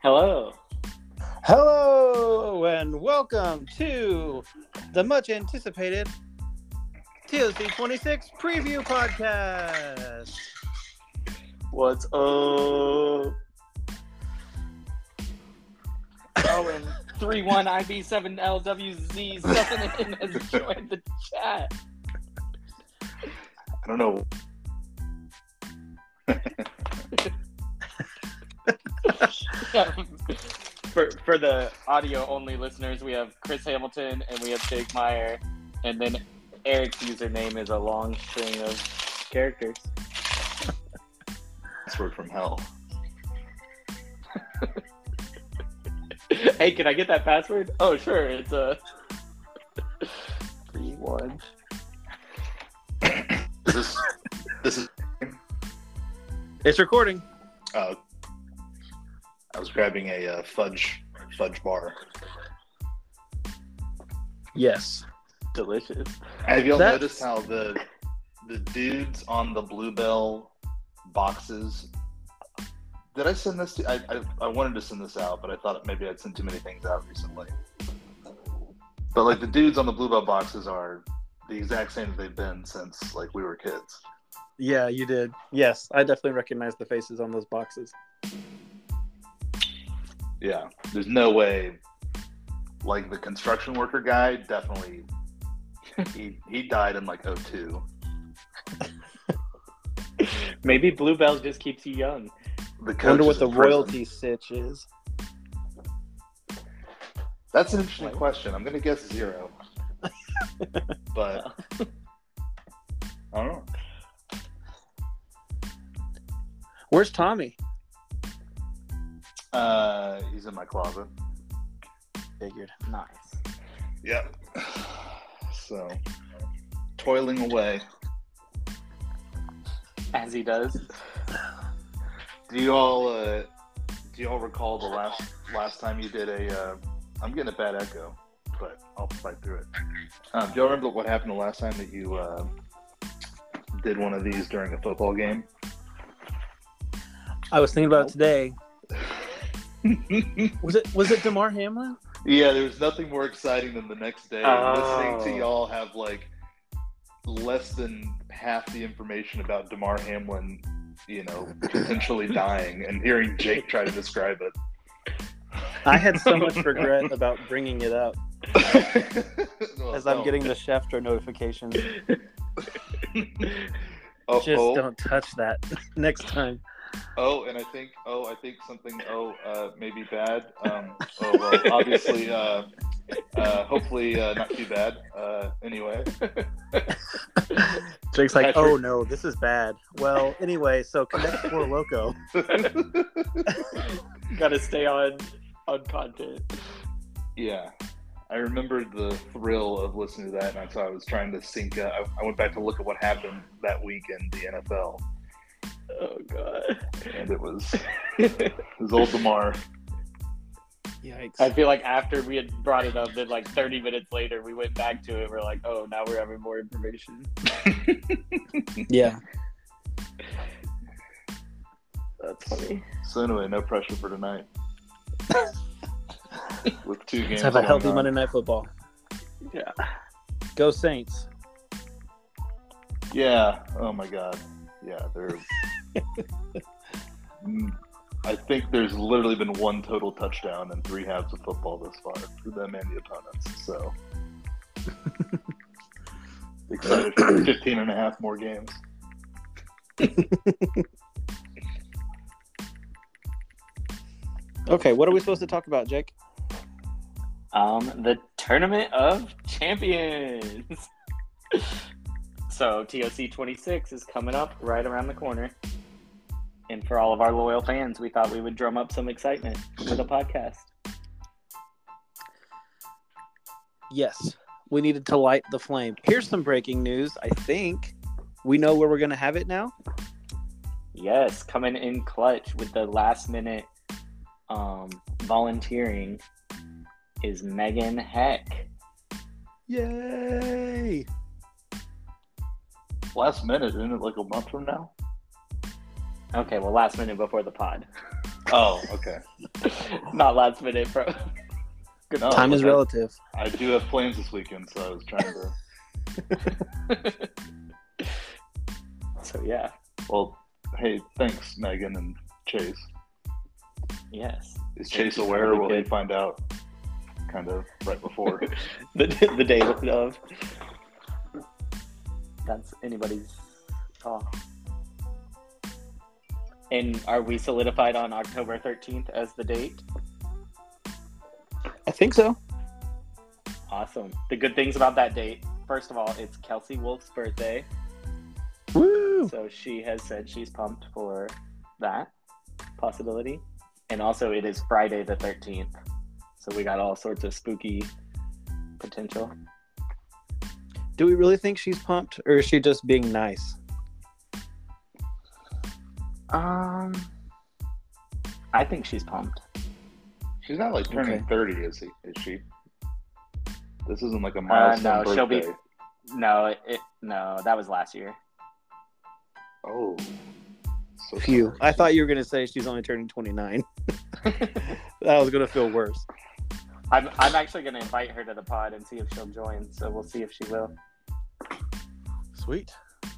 Hello. Hello and welcome to the much anticipated TOC 26 preview podcast. What's up? Oh, and 31 IB7LWZ something has joined the chat. I don't know. For the audio only listeners, we have Chris Hamilton and we have Jake Meyer, and then Eric's username is a long string of characters. Password from hell. Hey, can I get that password? Oh, sure. It's a 3-1. This is. It's recording. I was grabbing a fudge bar. Yes. Delicious. Have y'all noticed how the dudes on the Bluebell boxes? Did I send this to? I wanted to send this out, but I thought maybe I'd sent too many things out recently. But like the dudes on the Bluebell boxes are the exact same that they've been since like we were kids. Yeah, you did. Yes, I definitely recognize the faces on those boxes. Yeah, there's no way. Like the construction worker guy, definitely. He died in like 2002. Maybe Bluebell just keeps you young. The I wonder what the in prison. royalty sitch is. That's an interesting question. I'm going to guess 0. But I don't know. Where's Tommy? He's in my closet. Figured. Nice. Yep. So, toiling away. As he does. Do you all recall the last time you did a? I'm getting a bad echo, but I'll fight through it. Do y'all remember what happened the last time that you did one of these during a football game? I was thinking about it today. Was it DeMar Hamlin? Yeah, there's nothing more exciting than the next day listening to y'all have like less than half the information about DeMar Hamlin, potentially dying, and hearing Jake try to describe it. I had so much regret about bringing it up as I'm getting the Schefter notification. Don't touch that next time. And I think something maybe bad. Obviously, hopefully not too bad. Anyway. Jake's like, Patrick. Oh no, this is bad. Well, anyway, so Connect 4 Loco. Gotta stay on content. Yeah. I remembered the thrill of listening to that, and so I was trying to sync up. I went back to look at what happened that week in the NFL. Oh god. And it was old DeMar. Yikes. I feel like after we had brought it up, then like 30 minutes later we went back to it. We're like, oh, now we're having more information. Yeah. That's funny. So anyway, no pressure for tonight. With 2 games. Let's have a healthy Monday Night Football. Yeah. Go Saints. Yeah. Oh my god. Yeah, they're. I think there's literally been 1 total touchdown in 3 halves of football this far for them and the opponents. So excited for 15 and a half more games. Okay, what are we supposed to talk about, Jake? The Tournament of Champions. So TOC 26 is coming up right around the corner. And for all of our loyal fans, we thought we would drum up some excitement for the podcast. Yes, we needed to light the flame. Here's some breaking news. I think we know where we're going to have it now. Yes, coming in clutch with the last minute volunteering is Megan Heck. Yay! Last minute, isn't it like a month from now? Okay, well, last minute before the pod. Oh, okay. Not last minute, bro. Good No, Time is but relative. I do have plans this weekend, so I was trying to. So yeah, Well, hey, thanks, Megan and Chase. yes. Is Thank Chase you. aware, or will he Good. find out kind of right before? the day of. That's anybody's call. And are we solidified on October 13th as the date? I think so. Awesome. The good things about that date, first of all, it's Kelsey Wolf's birthday. Woo! So she has said she's pumped for that possibility. And also it is Friday the 13th. So we got all sorts of spooky potential. Do we really think she's pumped, or is she just being nice? I think she's pumped. She's not like turning Okay. 30, is she? This isn't like a milestone No, birthday. she'll be. No, no, that was last year. Oh, so Phew. sorry. I thought you were going to say she's only turning 29. That was going to feel worse. I'm actually going to invite her to the pod and see if she'll join. So we'll see if she will, Sweet.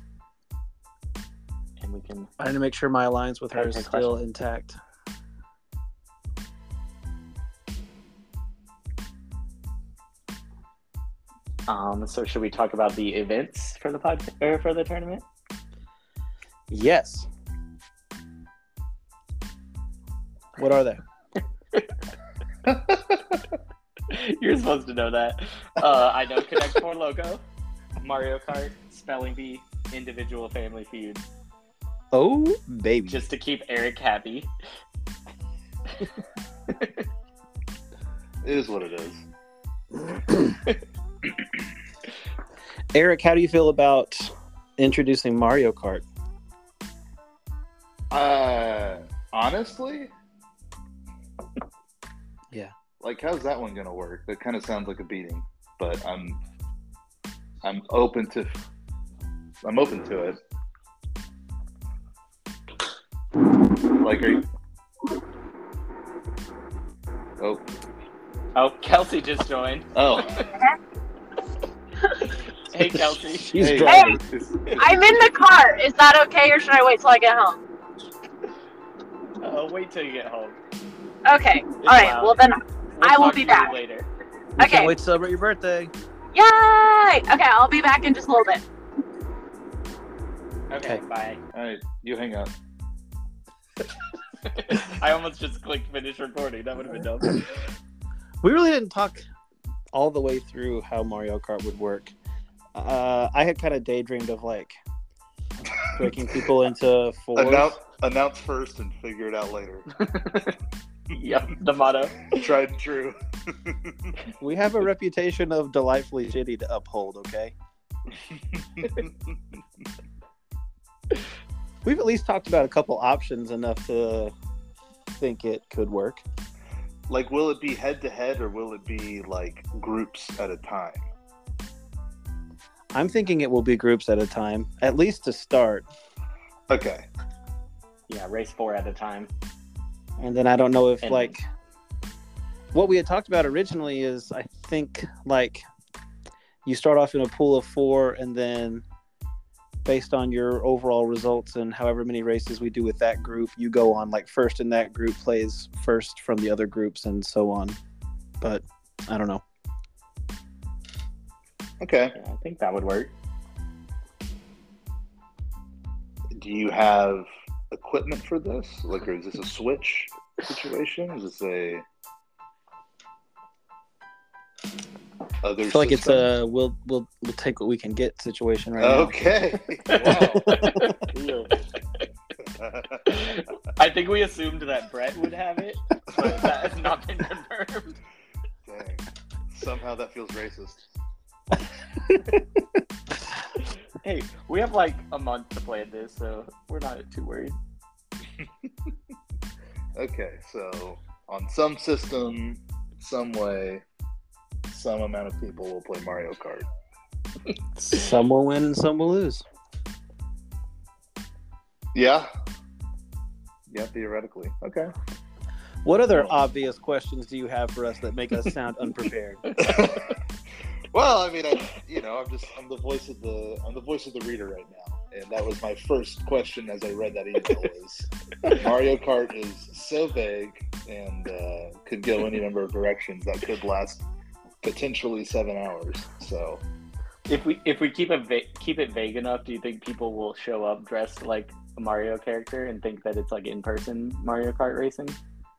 and we can. I need to make sure my alliance with her is Okay, still intact. So should we talk about the events for the pod or for the tournament? Yes. What are they? You're supposed to know that. I know Connect 4 logo, Mario Kart, Spelling Bee, individual family feud, Oh, baby. just to keep Eric happy. It is what it is. Eric, how do you feel about introducing Mario Kart? Honestly, Yeah. like, how's that one gonna work? That kind of sounds like a beating, but I'm open to it. Like, are you? Oh, Kelsey just joined. Oh. Hey, Kelsey. She's Hey. driving. I'm in the car. Is that okay, or should I wait till I get home? Wait till you get home. Okay. It's All right. loud. Well, then We'll I will talk be to you back. later. We Okay. can't wait to celebrate your birthday. Yay! Okay, I'll be back in just a little bit. Okay, Okay. bye. All right, you hang up. I almost just clicked finish recording. That would have been dumb. We really didn't talk all the way through how Mario Kart would work. I had kind of daydreamed of like breaking people into fours. Announce first and figure it out later. Yep, the motto. Tried and true. We have a reputation of delightfully shitty to uphold, okay? We've at least talked about a couple options enough to think it could work. Like, will it be head to head, or will it be like groups at a time? I'm thinking it will be groups at a time, at least to start. Okay. Yeah, race 4 at a time. And then I don't know if And- like what we had talked about originally is I think like you start off in a pool of 4 and then based on your overall results and however many races we do with that group, you go on like first in that group plays first from the other groups and so on. But I don't know. Okay. Yeah, I think that would work. Do you have equipment for this? Like, or is this a Switch situation? Is this a other? I feel like it's system? a we'll take what we can get situation right now. Okay. Wow. I think we assumed that Brett would have it, but that has not been confirmed. Dang. Somehow that feels racist. Hey, we have like a month to play this, so we're not too worried. Okay, so on some system, some way, some amount of people will play Mario Kart. Some will win and some will lose. Yeah. Yeah, theoretically. Okay. What other obvious questions do you have for us that make us sound unprepared? Well, I mean, I'm the voice of the reader right now, and that was my first question as I read that email. Was Mario Kart is so vague and could go any number of directions that could last potentially 7 hours. So, if we keep it vague enough, do you think people will show up dressed like a Mario character and think that it's like in-person Mario Kart racing?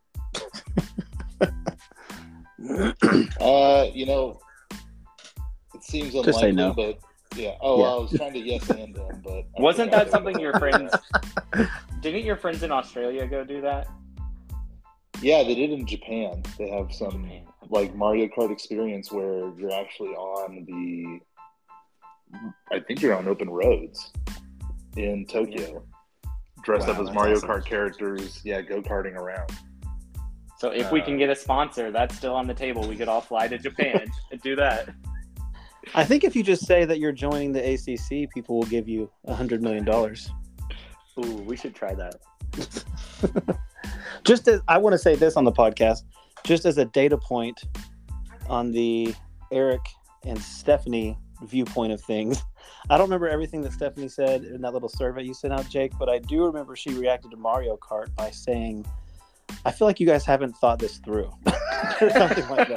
It seems Just unlikely, say no. but yeah. Oh, Yeah. well, I was trying to yes and them, but Wasn't that something your friends? Didn't your friends in Australia go do that? Yeah, they did in Japan. They have some like Mario Kart experience where you're actually on I think you're on open roads in Tokyo, dressed up as that's Mario awesome. Kart characters. Yeah, go-karting around. So if we can get a sponsor, that's still on the table. We could all fly to Japan and do that. I think if you just say that you're joining the ACC, people will give you $100 million. Ooh, we should try that. Just as I want to say this on the podcast, just as a data point on the Eric and Stephanie viewpoint of things. I don't remember everything that Stephanie said in that little survey you sent out, Jake, but I do remember she reacted to Mario Kart by saying, I feel like you guys haven't thought this through. Or something like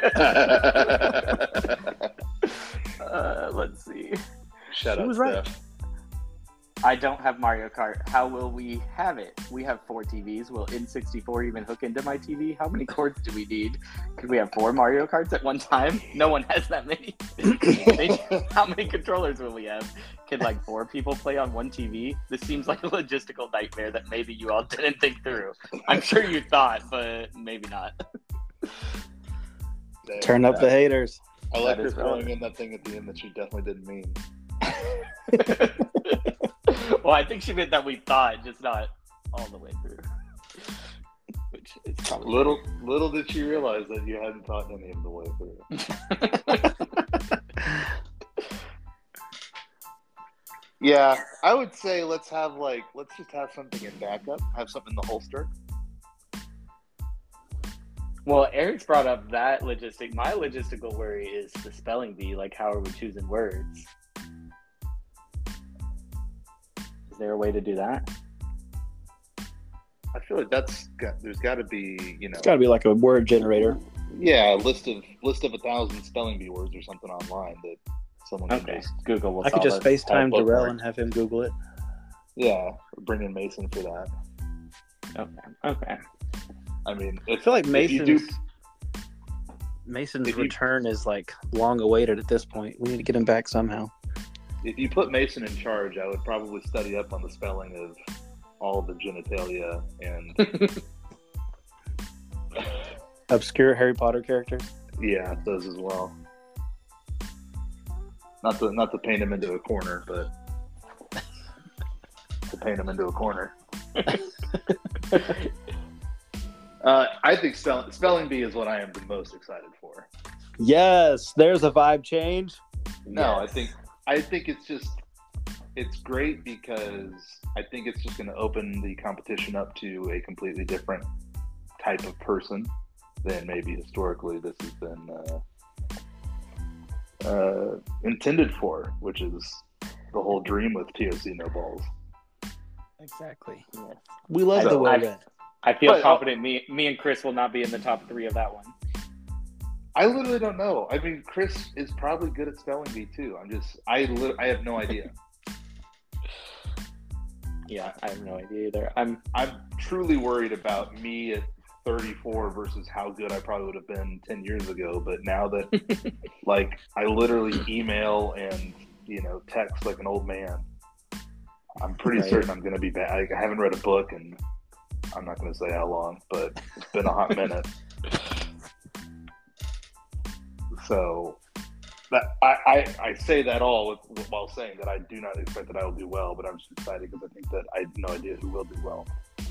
that. Let's see. Shout She out, was right. Steph. I don't have Mario Kart. How will we have it? We have 4 TVs. Will N64 even hook into my TV? How many cords do we need? Could we have 4 Mario Karts at one time? No one has that many. How many controllers will we have? Can like 4 people play on one TV? This seems like a logistical nightmare that maybe you all didn't think through. I'm sure you thought, but maybe not. Turn up the haters. I like That her is throwing relevant. in that thing at the end that she definitely didn't mean. Well, I think she meant that we thought, just not all the way through. Which is probably Little did she realize that you hadn't thought any of the way through. Yeah, I would say let's just have something in backup, have something in the holster. Well, Eric's brought up that logistic. My logistical worry is the spelling bee. Like, how are we choosing words? Is there a way to do that? I feel like there's got to be, It's got to be like a word generator. a list of 1,000 spelling bee words or something online that someone can Okay, just Google will I could solve just it. FaceTime bookmark. Darrell and have him Google it. bring in Mason for that. Okay. I mean, I feel like if you do, Mason's if you- return is like long awaited at this point. We need to get him back somehow. if you put Mason in charge, I would probably study up on the spelling of all the genitalia and Obscure Harry Potter characters. yeah, those as well. Not to paint him into a corner, but to paint him into a corner. I think spelling bee is what I am the most excited for. Yes, there's a vibe change. No, Yes. I think it's great because I think it's just going to open the competition up to a completely different type of person than maybe historically this has been intended for, which is the whole dream with TOC No Balls. Exactly. Yes. We love So the way I- red. I feel But- confident me and Chris will not be in the top 3 of that one. I literally don't know. I mean, Chris is probably good at spelling bee too. I have no idea. Yeah, I have no idea either. I'm truly worried about me at 34 versus how good I probably would have been 10 years ago. But now that, like, I literally email and, text like an old man, I'm pretty Right. certain I'm going to be bad. I haven't read a book, and I'm not going to say how long, but it's been a hot minute. So that I say that all while saying that I do not expect that I will do well, but I'm just excited because I think that I have no idea who will do well.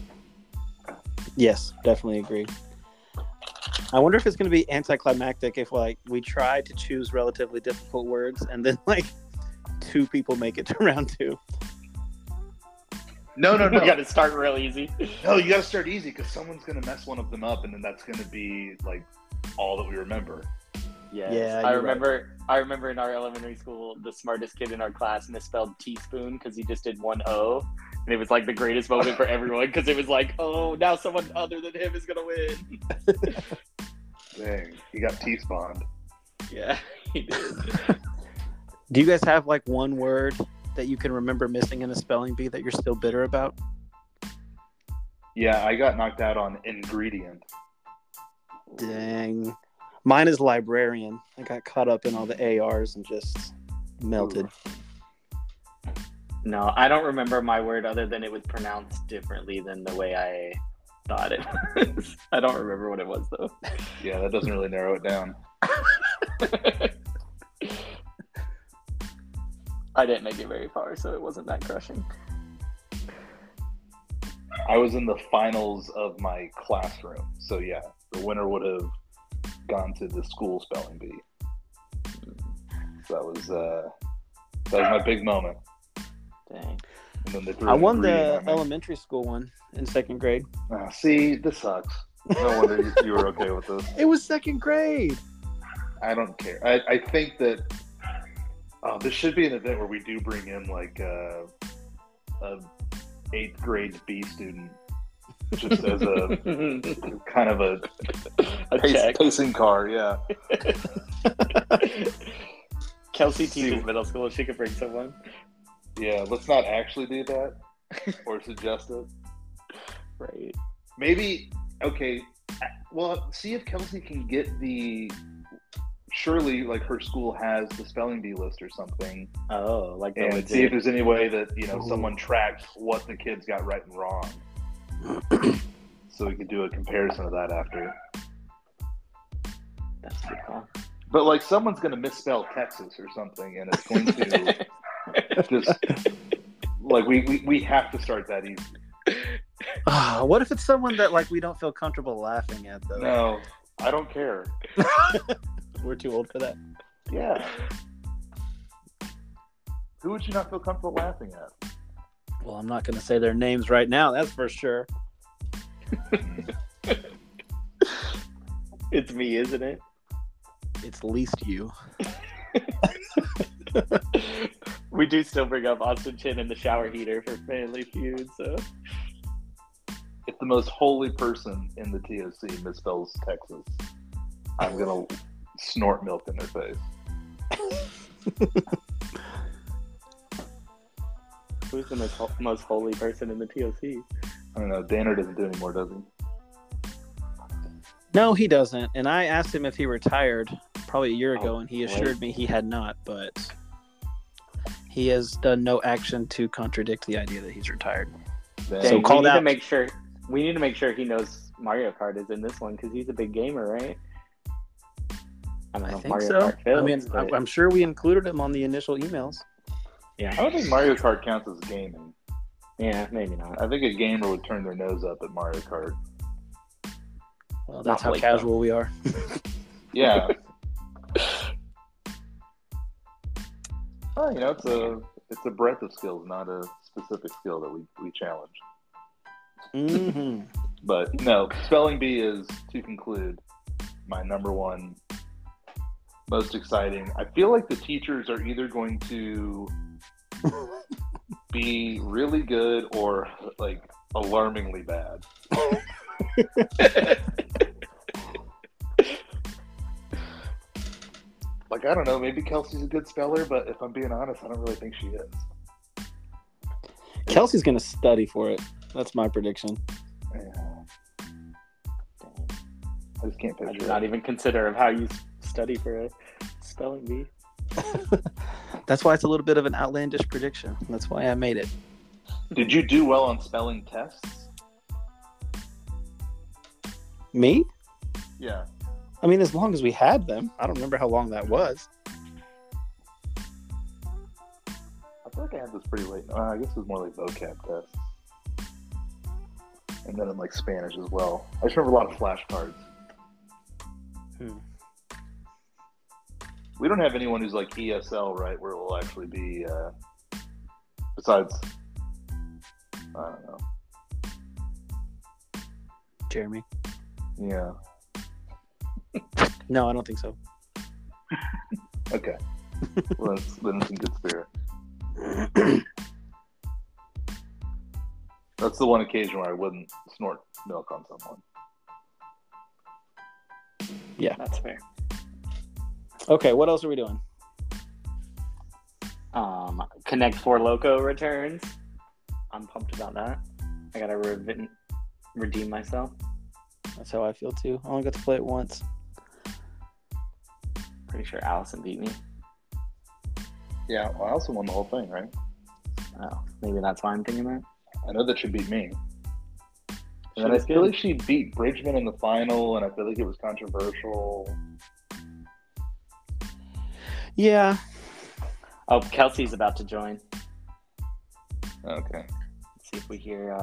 Yes, definitely agree. I wonder if it's going to be anticlimactic if we try to choose relatively difficult words and then 2 people make it to round 2. No. You got to start real easy. No, you got to start easy because someone's going to mess one of them up, and then that's going to be like all that we remember. Yes. Yeah, I you're remember. I remember in our elementary school, the smartest kid in our class misspelled teaspoon because he just did one O, and it was like the greatest moment for everyone because it was like, oh, now someone other than him is gonna win. Dang, he got T-spawned. Yeah, he did. Do you guys have like one word that you can remember missing in a spelling bee that you're still bitter about? Yeah, I got knocked out on ingredient. Dang. Mine is librarian. I got caught up in all the ARs and just melted. No, I don't remember my word other than it was pronounced differently than the way I thought it was. I don't remember what it was though. Yeah, that doesn't really narrow it down. I didn't make it very far, so it wasn't that crushing. I was in the finals of my classroom, so yeah, the winner would have gone to the school spelling bee. So that was my big moment. Dang. And then they threw I won ingredient the at me. elementary school one in second grade. See, this sucks. No wonder you were okay with this. It was second grade. I don't care. I think that this should be an event where we do bring in like a 8th grade B student, just as a kind of a check. pacing car. Yeah. Kelsey teaches middle school. She could bring someone. Yeah. Let's not actually do that or suggest it. Right. Maybe. Okay. Well, see if Kelsey can get the. Surely, like her school has the spelling bee list or something, Oh, like the and legit. see if there's any way that Ooh. someone tracks what the kids got right and wrong, so we could do a comparison of that after. That's a good call. But like someone's going to misspell Texas or something, and it's going to just like we have to start that easy. What if it's someone that like we don't feel comfortable laughing at though? No, I don't care. We're too old for that. Yeah. Who would you not feel comfortable laughing at? Well, I'm not going to say their names right now. That's for sure. It's me, isn't it? It's least you. We do still bring up Austin Chin and the shower heater for Family Feud, so If the most holy person in the TOC misspells Texas, I'm going to snort milk in their face. who's the most holy person in the TOC? I don't know. Danner doesn't do anymore, does he? No, he doesn't. And I asked him if he retired probably a year ago, and he great. assured me he had not, but he has done no action to contradict the idea that he's retired. Dang. So Dang, called we need out. to make sure. We need to make sure he knows Mario Kart is in this one because he's a big gamer, right? I don't I know if think Mario so. Kart I fails, mean, but- I'm sure we included him on the initial emails. I don't think Mario Kart counts as gaming. yeah, maybe not. I think a gamer would turn their nose up at Mario Kart. Well, that's Not how Blake, casual we are. Yeah. Oh, it's a breadth of skills, not a specific skill that we challenge. Mm-hmm. But no, spelling bee is, to conclude, my number one most exciting. I feel like the teachers are either going to be really good or like alarmingly bad. Like, I don't know, maybe Kelsey's a good speller, but if I'm being honest, I don't really think she is. Kelsey's going to study for it. That's my prediction. Yeah. I just can't I picture did it. not even consider of how you study for a spelling bee. That's why it's a little bit of an outlandish prediction. That's why I made it. Did you do well on spelling tests? Me? Yeah. I mean, as long as we had them. I don't remember how long that was. I feel like I had this pretty late. I guess it was more like vocab tests. And then in like Spanish as well. I just remember a lot of flashcards. We don't have anyone who's like ESL, right? Where it will actually be, besides I don't know. Jeremy? Yeah. No, I don't think so. Okay. Well, then it's in good spirit. That's the one occasion where I wouldn't snort milk on someone. Yeah. That's fair. Okay, what else are we doing? Connect 4 Loco returns. I'm pumped about that. I gotta redeem myself. That's how I feel too. I only got to play it once. Pretty sure Allison beat me. Yeah, well, I also won the whole thing, right? Oh, maybe that's why I'm thinking that. I know that she beat me. She And then I was feel good. like she beat Bridgman in the final, and I feel like it was controversial. Yeah. Oh, Kelsey's about to join. Okay. Let's see if we hear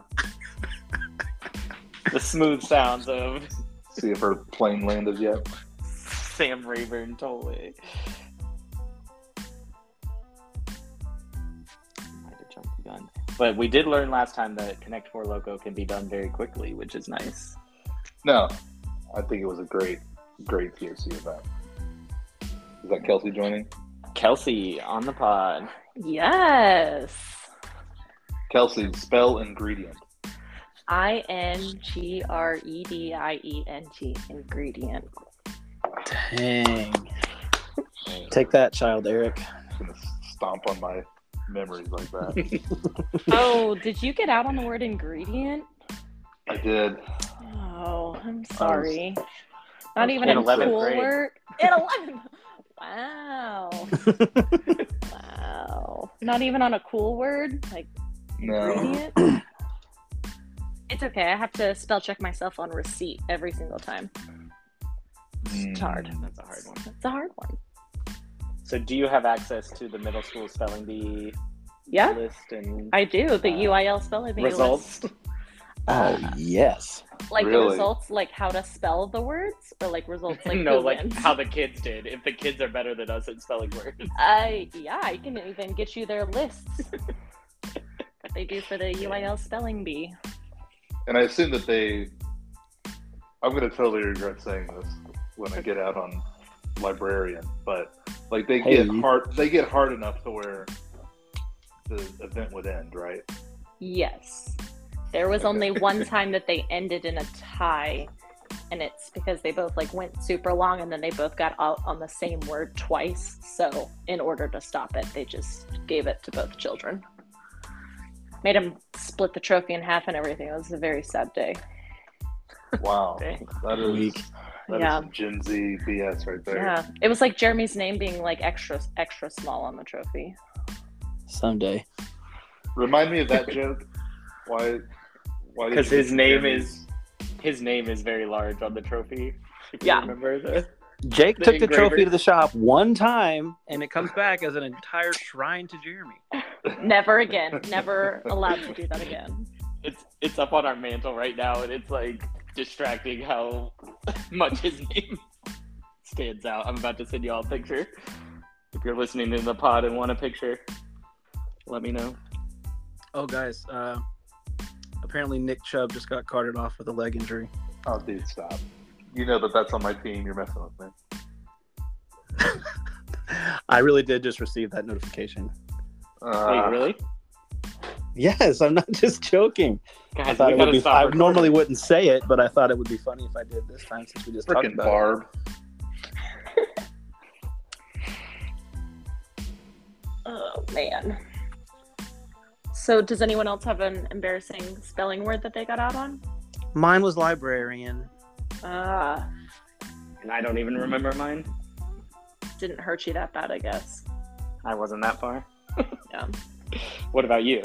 the smooth sounds of See if her plane landed yet. Sam Rayburn Tollway. Might have jumped the gun. But we did learn last time that Connect 4 Loco can be done very quickly, which is nice. No, I think it was a great POC event. Is that Kelsey joining? Kelsey on the pod. Yes. Kelsey, spell ingredient. INGREDIENT ingredient. Dang. Take that, child Eric. I'm gonna stomp on my memories like that. Oh, did you get out on the word ingredient? I did. Oh, I'm sorry. Not even in a 11th cool grade. word. In 11th. Wow. Wow. Not even on a cool word like No. ingredient. It's okay. I have to spell check myself on receipt every single time. It's hard. That's a hard one. It's a hard one. So do you have access to the middle school spelling bee Yeah, list and I do. The UIL spelling bee results? list. Oh, yes. Like the Really? results, like how to spell the words, or like results like No, who like wins? how the kids did. If the kids are better than us at spelling words. I can even get you their lists that they do for the UIL spelling bee. And I assume that I'm going to totally regret saying this when I get out on librarian, but like they Hey. get hard enough to where the event would end, right? Yes. There was only one time that they ended in a tie, and it's because they both like went super long and then they both got out on the same word twice. So in order to stop it, they just gave it to both children. Made them split the trophy in half and everything. It was a very sad day. Wow. Dang. That is Weak. Yeah. some Gen Z BS right there. Yeah. It was like Jeremy's name being like extra small on the trophy. Someday. Remind me of that joke. Why did Because you his mention name Jeremy's? is very large on the trophy. If you Yeah. remember the Jake The took the engraver. trophy to the shop one time, and it comes back as an entire shrine to Jeremy. Never again. Never allowed to do that again. it's up on our mantle right now, and it's like distracting how much his name stands out. I'm about to send you all a picture. If you're listening to the pod and want a picture, let me know. Oh, guys. Apparently Nick Chubb just got carted off with a leg injury. Oh, dude, stop. You know that's on my team. You're messing with me. I really did just receive that notification. Wait, really? Yes, I'm not just joking. I Guys, thought we it would gotta be. stop I recording. normally wouldn't say it, but I thought it would be funny if I did this time since we just talked Freaking about Barb. Oh man. So does anyone else have an embarrassing spelling word that they got out on? it. Mine was librarian. And I don't even remember mine. Didn't hurt you that bad, I guess. I wasn't that far. Yeah. What about you?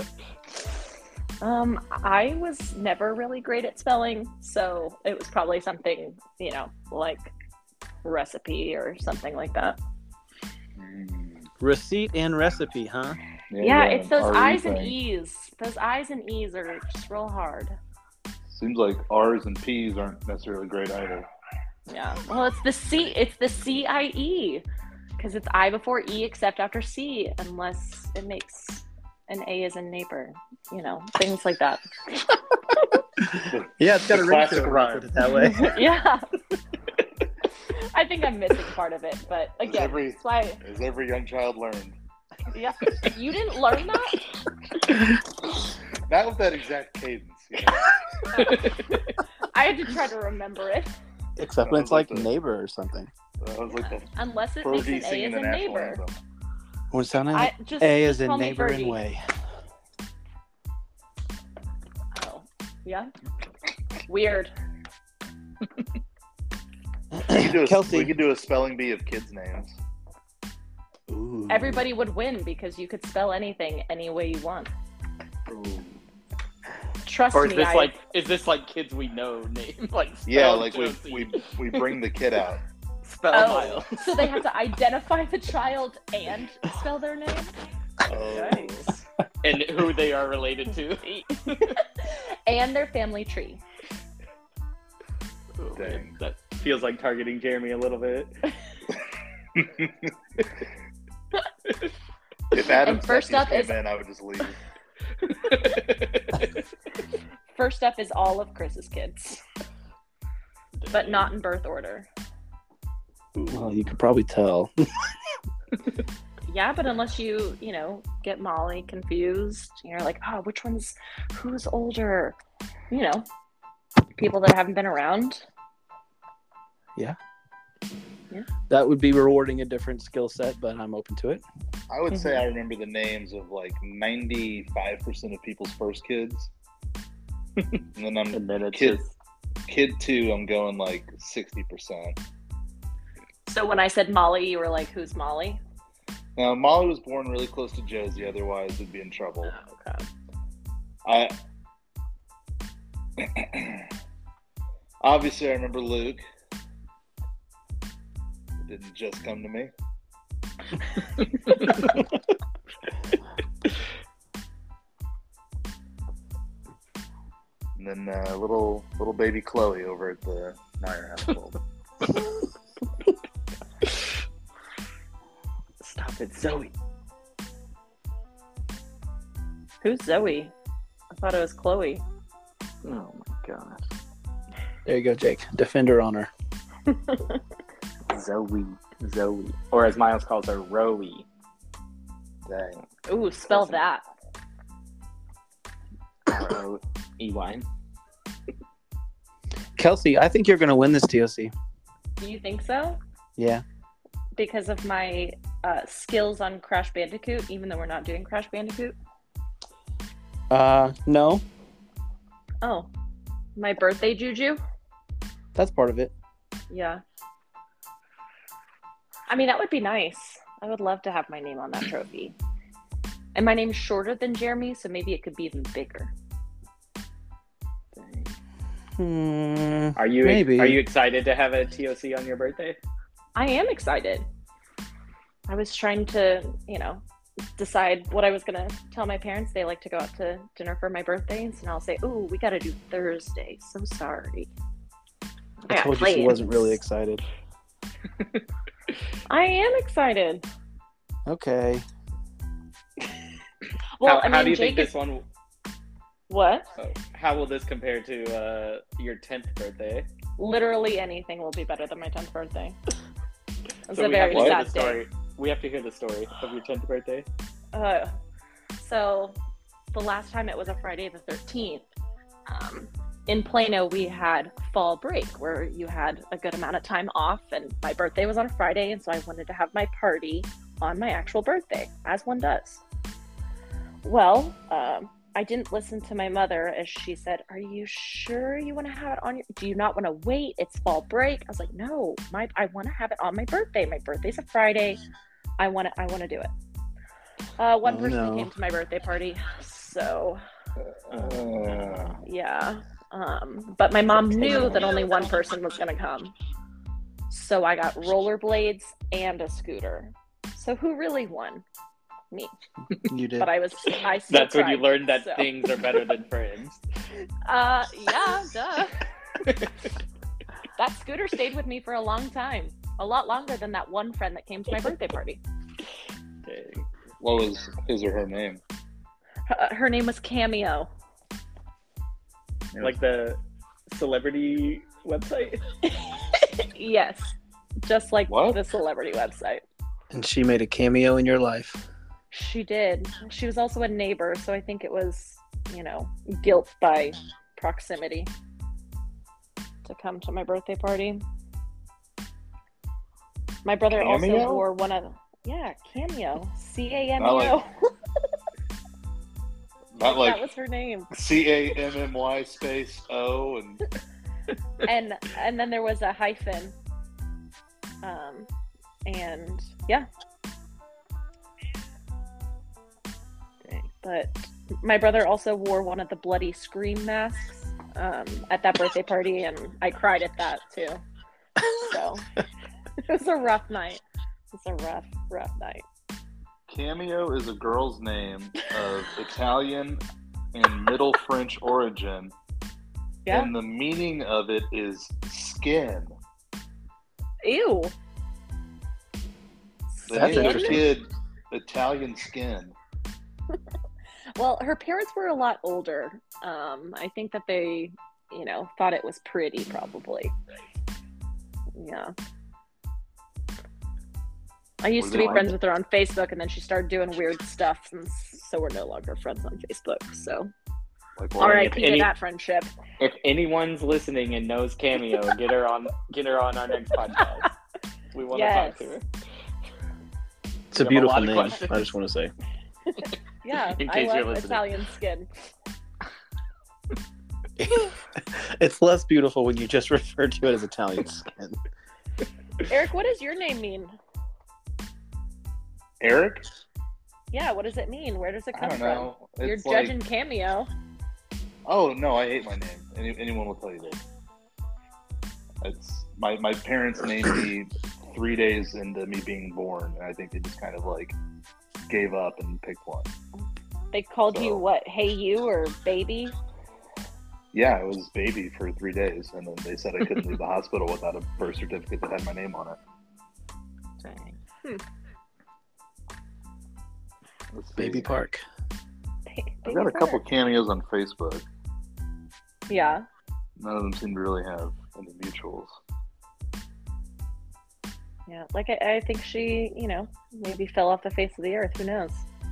I was never really great at spelling, so it was probably something, like recipe or something like that. Receipt and recipe, huh? Yeah, it's those RE I's and thing. E's. Those I's and E's are just real hard. Seems like R's and P's aren't necessarily great either. Yeah. Well, it's the CIE because it's I before E except after C, unless it makes An A is in neighbor. You know, things like that. Yeah, it's got The a ring classic to it, rhyme. put it that way. Yeah. I think I'm missing part of it, but again, that's why. As every young child learned. Yeah, you didn't learn that. Not with that exact cadence. You know? I had to try to remember it. Except when it's like Like the- neighbor or something. That was like the Unless it makes Fergie an A singing as the a national neighbor. anthem. When it sounded I like just A just is in call me neighbor and Fergie. way. Oh, yeah. Weird. Kelsey. We could do a spelling bee of kids' names. Ooh. Everybody would win because you could spell anything any way you want. Trust Or is me, this like kids we know name? Like Yeah, spell like Josie, we bring the kid out. spell Oh, Miles. so they have to identify the child and spell their name? Oh, Nice. And who they are related to. And their family tree. Oh, man, Dang. that feels like targeting Jeremy a little bit. If Adam's first nephews up came is- in, I would just leave. First up is all of Chris's kids, but not in birth order. Well, you could probably tell. Yeah, but unless you get Molly confused, you're like, oh, who's older? You know, people that haven't been around. That would be rewarding a different skill set, but I'm open to it. I would say I remember the names of like 95% of people's first kids. And then And then it's kid, just kid 2, I'm going like 60%. So when I said Molly, you were like, who's Molly? Now, Molly was born really close to Josie, otherwise we'd be in trouble. Okay. Obviously, I remember Luke. It didn't just come to me. And then little baby Chloe over at the Meyer household. stop it, Zoe. Who's Zoe? I thought it was Chloe. Oh my god. There you go, Jake. Defender honor. Zoe. Or as Miles calls her, Rowie. Dang. Ooh, spell that. R-O-E-Y. Kelsey, I think you're going to win this TOC. Do you think so? Yeah. Because of my skills on Crash Bandicoot, even though we're not doing Crash Bandicoot? No, Oh, my birthday juju? that's part of it. Yeah. I mean, that would be nice. I would love to have my name on that trophy. And my name's shorter than Jeremy, so maybe it could be even bigger. Are you Maybe. Are you excited to have a TOC on your birthday? I am excited. I was trying to, decide what I was going to tell my parents. They like to go out to dinner for my birthdays, and I'll say, "Ooh, we got to do Thursday. So sorry." I told you she wasn't really excited. I am excited. Okay. Well, how do you Jake think this one? What? How will this compare to your 10th birthday? Literally anything will be better than my 10th birthday. It's So a we have very to hear sad the day. story. We have to hear the story of your 10th birthday. So the last time it was a Friday the 13th. In Plano, we had fall break where you had a good amount of time off, and my birthday was on a Friday, and so I wanted to have my party on my actual birthday, as one does. Well, I didn't listen to my mother as she said, "Are you sure you want to have it on do you not want to wait? It's fall break." I was like, "No, I want to have it on my birthday. My birthday's a Friday. I want to do it." One person came to my birthday party, so yeah. But my mom knew that only one person was going to come. So I got rollerblades and a scooter. So who really won? Me. You did. But I still That's when you tried, learned that so. things are better than friends. Yeah, duh. That scooter stayed with me for a long time. A lot longer than that one friend that came to my birthday party. Dang. What was his or her name? Her name was Cameo. Like the celebrity website? Yes, just like What? the celebrity website. And she made a cameo in your life. She did. She was also a neighbor, so I think it was, guilt by proximity to come to my birthday party. My brother also Cameo? wore one of Cameo. Cameo. Not like That was her name. CAMMY space O and And then there was a hyphen. And yeah. But my brother also wore one of the bloody Scream masks at that birthday party, and I cried at that too. So it was a rough night. It was a rough night. Cameo is a girl's name of Italian and Middle French origin. Yeah. And the meaning of it is skin. Ew. The That's name of the interesting. kid, Italian skin. Well, her parents were a lot older. I think that they, thought it was pretty, probably. Yeah. I used Was to it be like friends it? with her on Facebook, and then she started doing weird stuff, and so we're no longer friends on Facebook. So, Like all what? right, if to any- that friendship. If anyone's listening and knows Cameo, get her on our next podcast. We want to talk to her. It's a We have a lot beautiful of name. questions. I just want to say. Yeah, In I case you're love listening. Italian skin. It's less beautiful when you just refer to it as Italian skin. Eric, what does your name mean? Eric? Yeah, what does it mean? Where does it I come don't from? know. You're It's like, judging Cameo. oh no, I hate my name. Anyone will tell you this. It's my parents named me 3 days into me being born, and I think they just kind of like gave up and picked one. They called you So- what? Hey, you or baby? Yeah, it was baby for 3 days, and then they said I couldn't leave the hospital without a birth certificate that had my name on it. Dang. Let's see. Baby Park. I've got a couple cameos on Facebook. Yeah. None of them seem to really have any mutuals. Yeah. Like, I think she, maybe fell off the face of the earth. Who knows?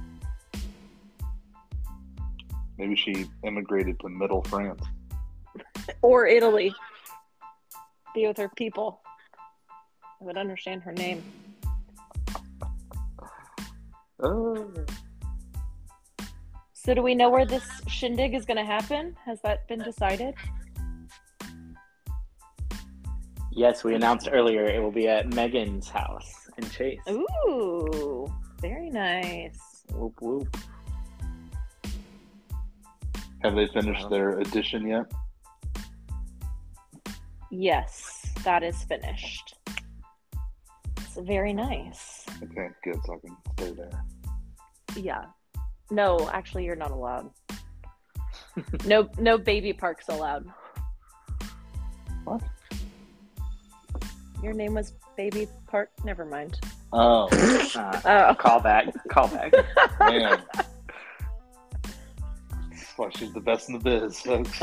Maybe she immigrated to Middle France. Or Italy. Be with her people. I would understand her name. Oh. So do we know where this shindig is going to happen? Has that been decided? Yes, we announced earlier it will be at Megan's house in Chase. Ooh, very nice. Whoop whoop. Have they finished their edition yet? Yes, that is finished. It's very nice. Okay, good. So I can stay there. Yeah. No, actually, you're not allowed. No baby parks allowed. What? Your name was Baby Park. Never mind. Oh, Oh, Call back. man. That's why she's the best in the biz, folks.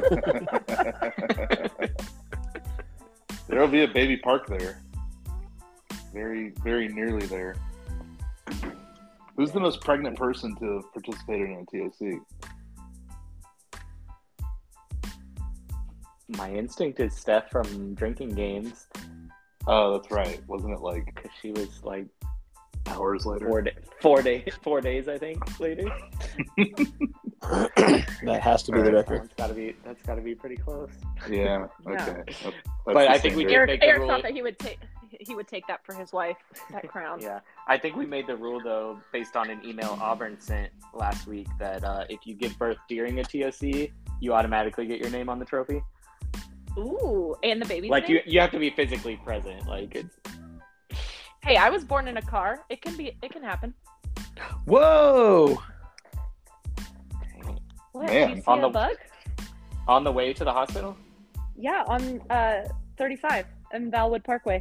There'll be a baby park there. Very, very nearly there. Who's the most pregnant person to have participated in a TOC? My instinct is Steph from Drinking Games, Oh, that's right. Wasn't it like because she was like hours later? 4 days, I think, later. That has to be the record. That's gotta be pretty close. Yeah. Yeah. Okay. That's But the I think we same did day. make the Eric rule. thought that he would take that for his wife, that crown. Yeah, I think we made the rule though, based on an email Auburn sent last week, that if you give birth during a TOC, you automatically get your name on the trophy. Ooh, and the baby's Like name? you have to be physically present. Like it's Hey, I was born in a car. It can happen. Whoa! What? Man, Did you see on a the- bug? on the way to the hospital. Yeah, on 35 and Valwood Parkway.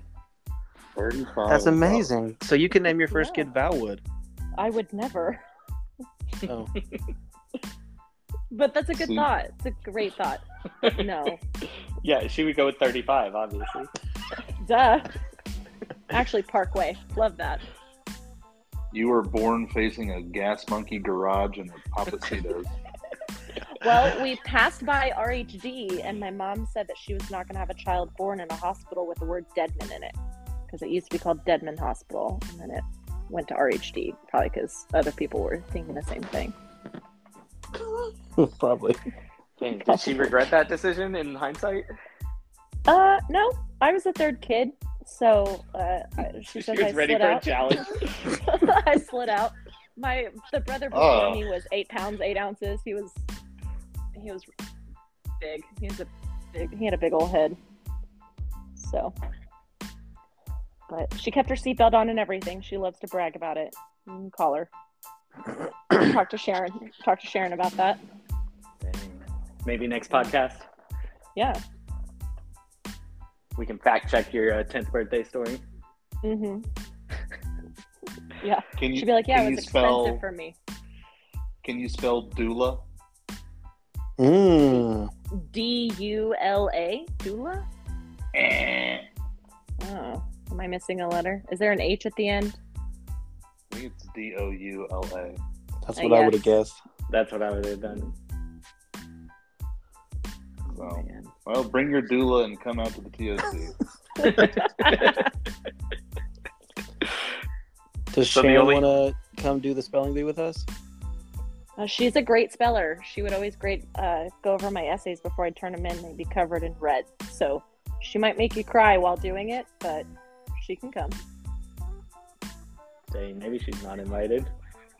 35. That's amazing. So you can name your first Yeah. kid Valwood. I would never. Oh, But that's a good See? thought. It's a great thought. But no. Yeah, she would go with 35, obviously. Duh. Actually, Parkway. Love that. You were born facing a gas monkey garage and a Papacitos. Well, we passed by RHD, and my mom said that she was not going to have a child born in a hospital with the word Deadman in it, because it used to be called Deadman Hospital, and then it went to RHD, probably because other people were thinking the same thing. probably. Dang, did she regret that decision in hindsight? No, I was the third kid, so she She says was I ready slid for a out. challenge. I slid out. The brother before me was 8 pounds 8 ounces. He was big. He had a big old head. So, but she kept her seatbelt on and everything. She loves to brag about it. You can call her. Talk to Sharon about that. Dang. Maybe next podcast Yeah. we can fact check your 10th birthday story. Mhm. Yeah. Can you, She'd be like, "Yeah, can it you was spell, expensive for me." Can you spell doula? DULA? Doula? Oh, am I missing a letter? Is there an H at the end? I think it's DOULA. That's I what I would have guess. guessed. That's what I would have done. So, Man. well, bring your doula and come out to the TOC. Does So the Sharon only- want to come do the spelling bee with us? She's a great speller. She would always go over my essays before I turn them in. They'd be covered in red. So she might make you cry while doing it, but she can come. Dang, maybe she's not invited.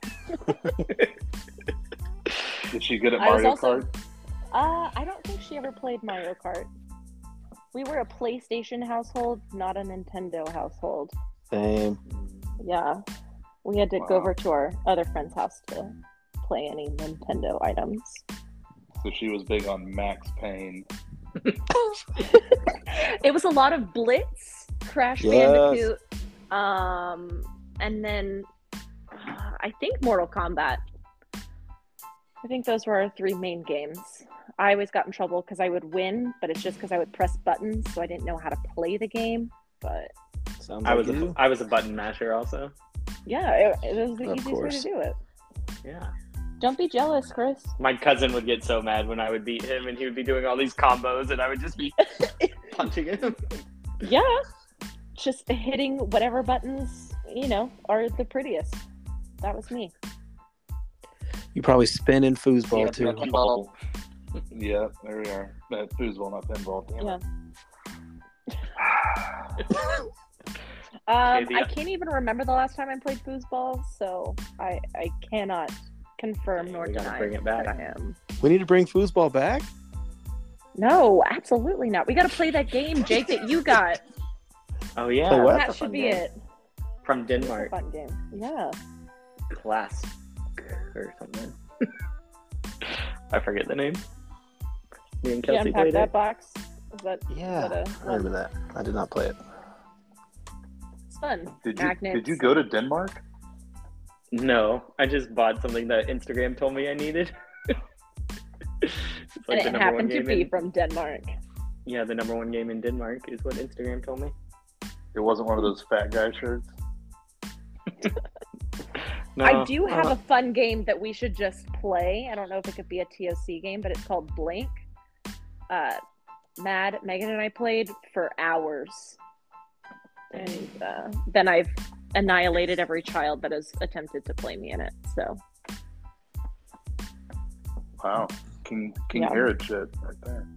Is she good at I was Mario also- Kart? I don't think she ever played Mario Kart. We were a PlayStation household, not a Nintendo household. Same. Yeah. We had to Wow. go over to our other friend's house to play any Nintendo items. So she was big on Max Payne. It was a lot of Blitz, Crash Yes. Bandicoot, and then I think Mortal Kombat. I think those were our 3 main games. I always got in trouble because I would win, but it's just because I would press buttons, so I didn't know how to play the game. But Sounds I like was you. I was a button masher also. yeah, it was the Of easiest way to course. do it. Yeah. Don't be jealous, Chris. My cousin would get so mad when I would beat him, and he would be doing all these combos, and I would just be punching him. Yeah, just hitting whatever buttons are the prettiest. That was me. You probably spin in foosball too. Pinball. Yeah, there we are. Foosball, not pinball. Damn Yeah. it. the- I can't even remember the last time I played foosball, so I cannot confirm Yeah, nor we gotta deny bring it back. that I am. We need to bring foosball back. No, absolutely not. We got to play that game, Jake, that you got. Oh yeah, Play what? that's a That should fun be game. it. From It's a Denmark, fun game. Yeah. Class or something. I forget the name. Me and Did you Kelsey unpack played that it. box? Is that Yeah, I remember that. I did not play it. It's fun. Did Magnets. you go to Denmark? No, I just bought something that Instagram told me I needed. It's And the it number one happened to game be in, from Denmark. yeah, the number 1 game in Denmark is what Instagram told me. It wasn't one of those fat guy shirts. No, I do have a fun game that we should just play. I don't know if it could be a TOC game, but it's called Blink. Megan and I played for hours. And then I've annihilated every child that has attempted to play me in it. So, Wow. King Yeah. Herod shit right there.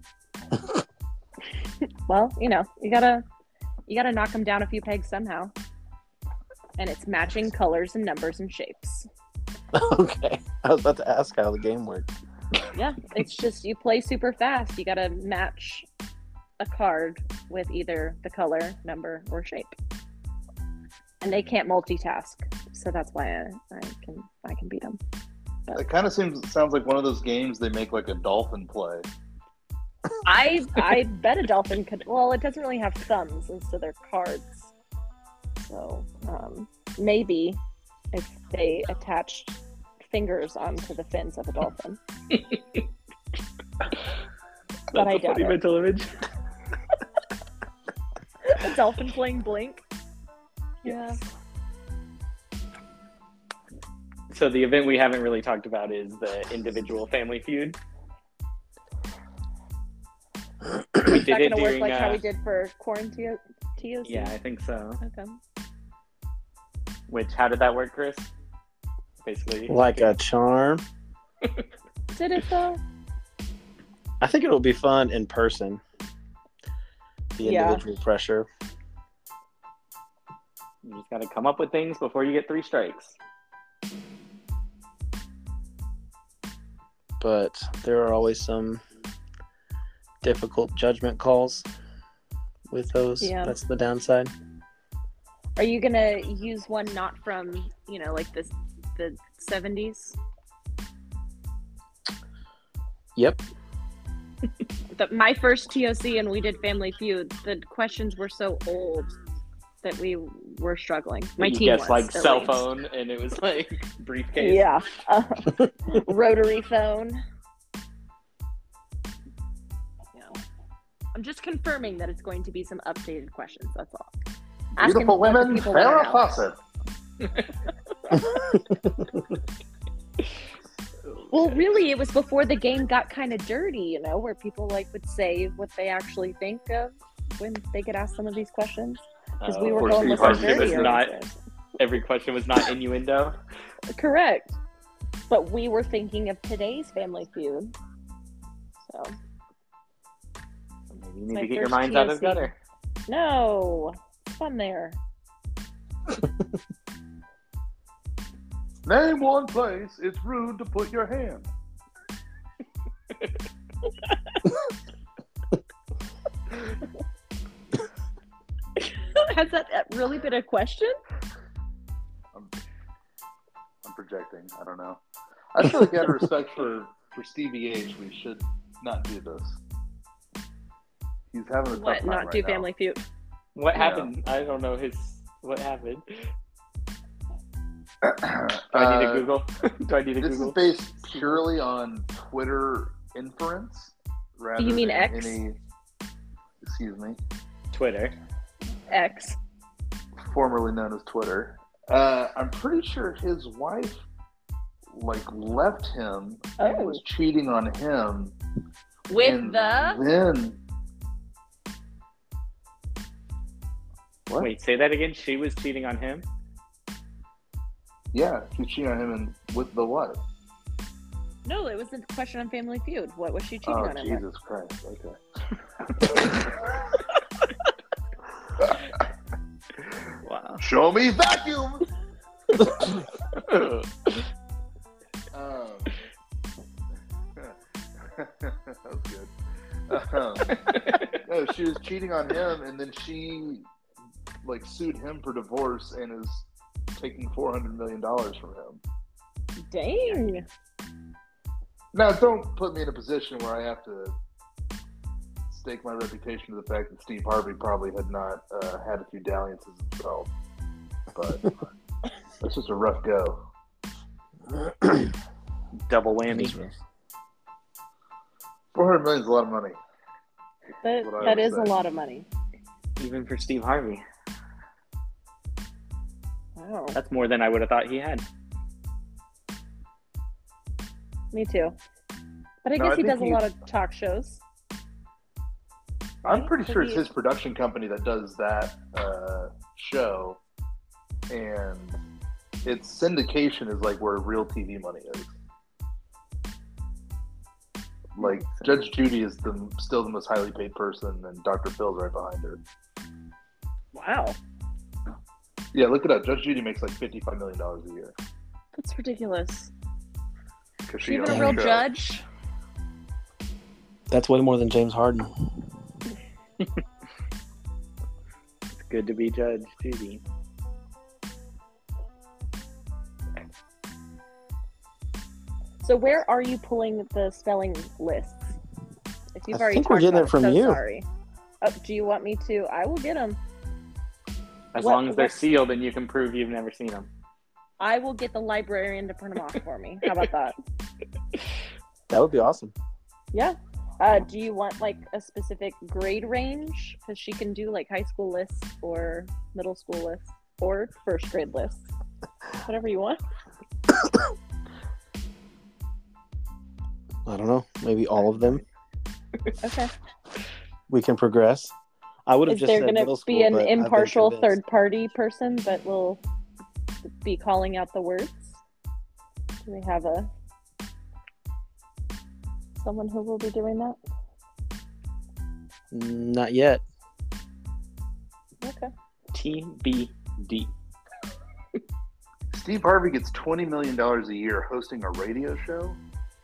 well, you gotta knock them down a few pegs somehow. And it's matching colors and numbers and shapes. Okay, I was about to ask how the game worked. Yeah, it's just you play super fast. You gotta match a card with either the color, number, or shape. And they can't multitask, so that's why I can beat them. It kind of sounds like one of those games they make like a dolphin play. I bet a dolphin could. Well, it doesn't really have thumbs instead of their cards. So maybe if they attached fingers onto the fins of a dolphin. That's But I a doubt funny it. mental image. A dolphin playing Blink. Yeah. So the event we haven't really talked about is the individual Family Feud. We Is did that it going to work during. like how we did for quarantine TOC? Yeah, I think so. Okay. Which, how did that work, Chris? Basically, Like a charm. Did it though? I think it'll be fun in person. The Yeah. individual pressure. you just got to come up with things before you get 3 strikes. But there are always some difficult judgment calls with those. Yeah. That's the downside. Are you going to use one not from, like the 70s? Yep. My first TOC and we did Family Feud, the questions were so old that we were struggling. My you team guessed was, like at cell least. phone, and it was like briefcase. Yeah. Rotary phone. Yeah. I'm just confirming that it's going to be some updated questions. That's all. Asking Beautiful what the women, people wanna Farrah know. Fawcett. Well, really, it was before the game got kind of dirty, where people would say what they actually think of when they get asked some of these questions. Because we were Of course, going the with some question was dirty not- answers. Every question was not innuendo. Correct. But we were thinking of today's Family Feud. So, Maybe you need my to get your first minds out of TOC. gutter. no. It's fun there. Name one place it's rude to put your hand. Has that really been a question? I'm projecting. I don't know. I feel like out of respect for Stevie H, we should not do this. He's having a tough What, time not right do now. Family Feud? What Yeah. happened? I don't know what happened. Do I need to Google? Do I need to This Google? is based purely on Twitter inference, rather You mean than X? any. Excuse me, Twitter. X. formerly known as Twitter. I'm pretty sure his wife left him and Oh. was cheating on him. With and the. then what? Wait, say that again. She was cheating on him. Yeah, she was cheating on him and with the what? No, it was a question on Family Feud. What was she cheating Oh on him with? Jesus Christ! Okay. Wow. Show me vacuum. That was good. No, she was cheating on him, and then she sued him for divorce and is taking $400 million from him. Dang. Now, don't put me in a position where I have to stake my reputation to the fact that Steve Harvey probably had not had a few dalliances himself. But that's just a rough go. Double whammy. $400 million is a lot of money. What I That would is a say. lot of money. Even for Steve Harvey. Wow. That's more than I would have thought he had. Me too. But I No, guess I he think does a lot of talk shows. I'm pretty So sure he- it's his production company that does that show, and its syndication is where real TV money is. Judge Judy is still the most highly paid person, and Dr. Phil's right behind her. Wow. Yeah, look it up. Judge Judy makes $55 million a year. That's ridiculous. 'Cause Is she she even owns a real the show. judge? That's way more than James Harden. It's good to be Judge Judy. So where are you pulling the spelling lists? If you've I already think we're talked getting about it from so you. Sorry. Oh, do you want me to? I will get them. As What- long as they're what's- sealed and you can prove you've never seen them. I will get the librarian to print them off for me. How about that? That would be awesome. Yeah. Do you want like a specific grade range? Because she can do like high school lists or middle school lists or first grade lists. Whatever you want. I don't know. Maybe all of them. Okay. We can progress. I would have Is just there said going middle to school, be an but I've been impartial convinced. third party person that will be calling out the words? Do we have someone who will be doing that? Not yet. Okay. TBD. Steve Harvey gets $20 million a year hosting a radio show.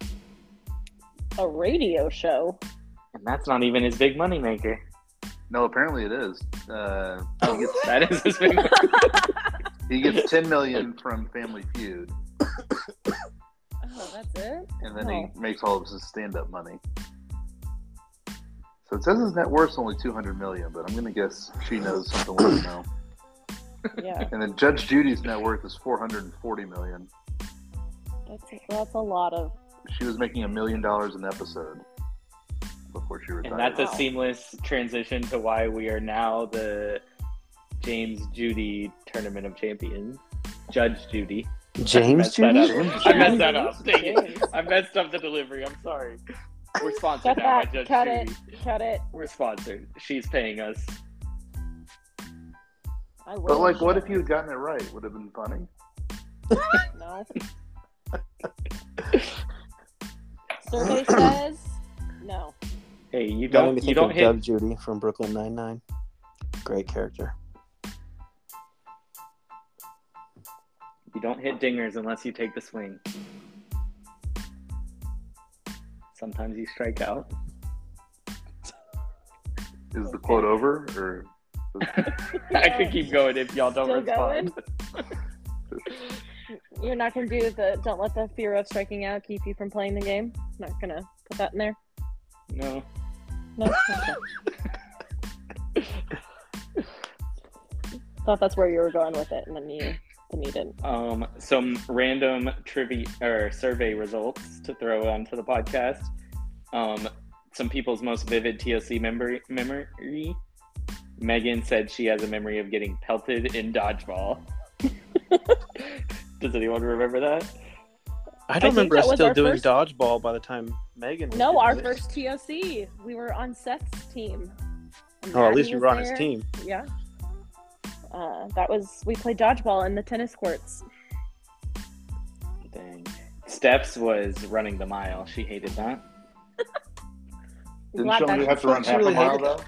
A radio show. And that's not even his big money maker. No, apparently it is. That is his big money. He gets $10 million from Family Feud, Oh, that's it? and then he makes all of his stand-up money. So it says his net worth's only $200 million, but I'm gonna guess she knows something we don't know. Yeah. And then Judge Judy's net worth is $440 million. That's a lot of... She was making $1 million an episode before she retired. And that's Wow. a seamless transition to why we are now the James Judy Tournament of Champions. Judge Judy. James I messed that Judy? up. I messed that up. Dang James. it. I messed up the delivery. I'm sorry. We're sponsored Cut now by that. Judge Cut Judy. it. Cut it. We're sponsored. She's paying us. I will. But like, what if you had gotten it right? Would have been funny. No. Survey says no. Hey, you Got me don't think you don't of hit Doug Judy from Brooklyn Nine-Nine. Great character. you don't hit dingers unless you take the swing. Sometimes you strike out. Is the quote over, or I could keep going if y'all don't Still respond. You're not going to do the don't let the fear of striking out keep you from playing the game? Not going to put that in there? No. No? Okay. Thought that's where you were going with it, and then you didn't. Some random trivia or survey results to throw onto the podcast. Some people's most vivid TOC memory. Megan said she has a memory of getting pelted in dodgeball. Does anyone remember that? I don't think remember that us was still our doing first- dodgeball by the time Megan was No, doing our it. first TOC. We were on Seth's team. And Oh, at Maddie least you was were on his there. team. Yeah. We played dodgeball in the tennis courts. Dang. Steph's was running the mile. She hated that. didn't Glad she only that- have to run She half really a mile hated though?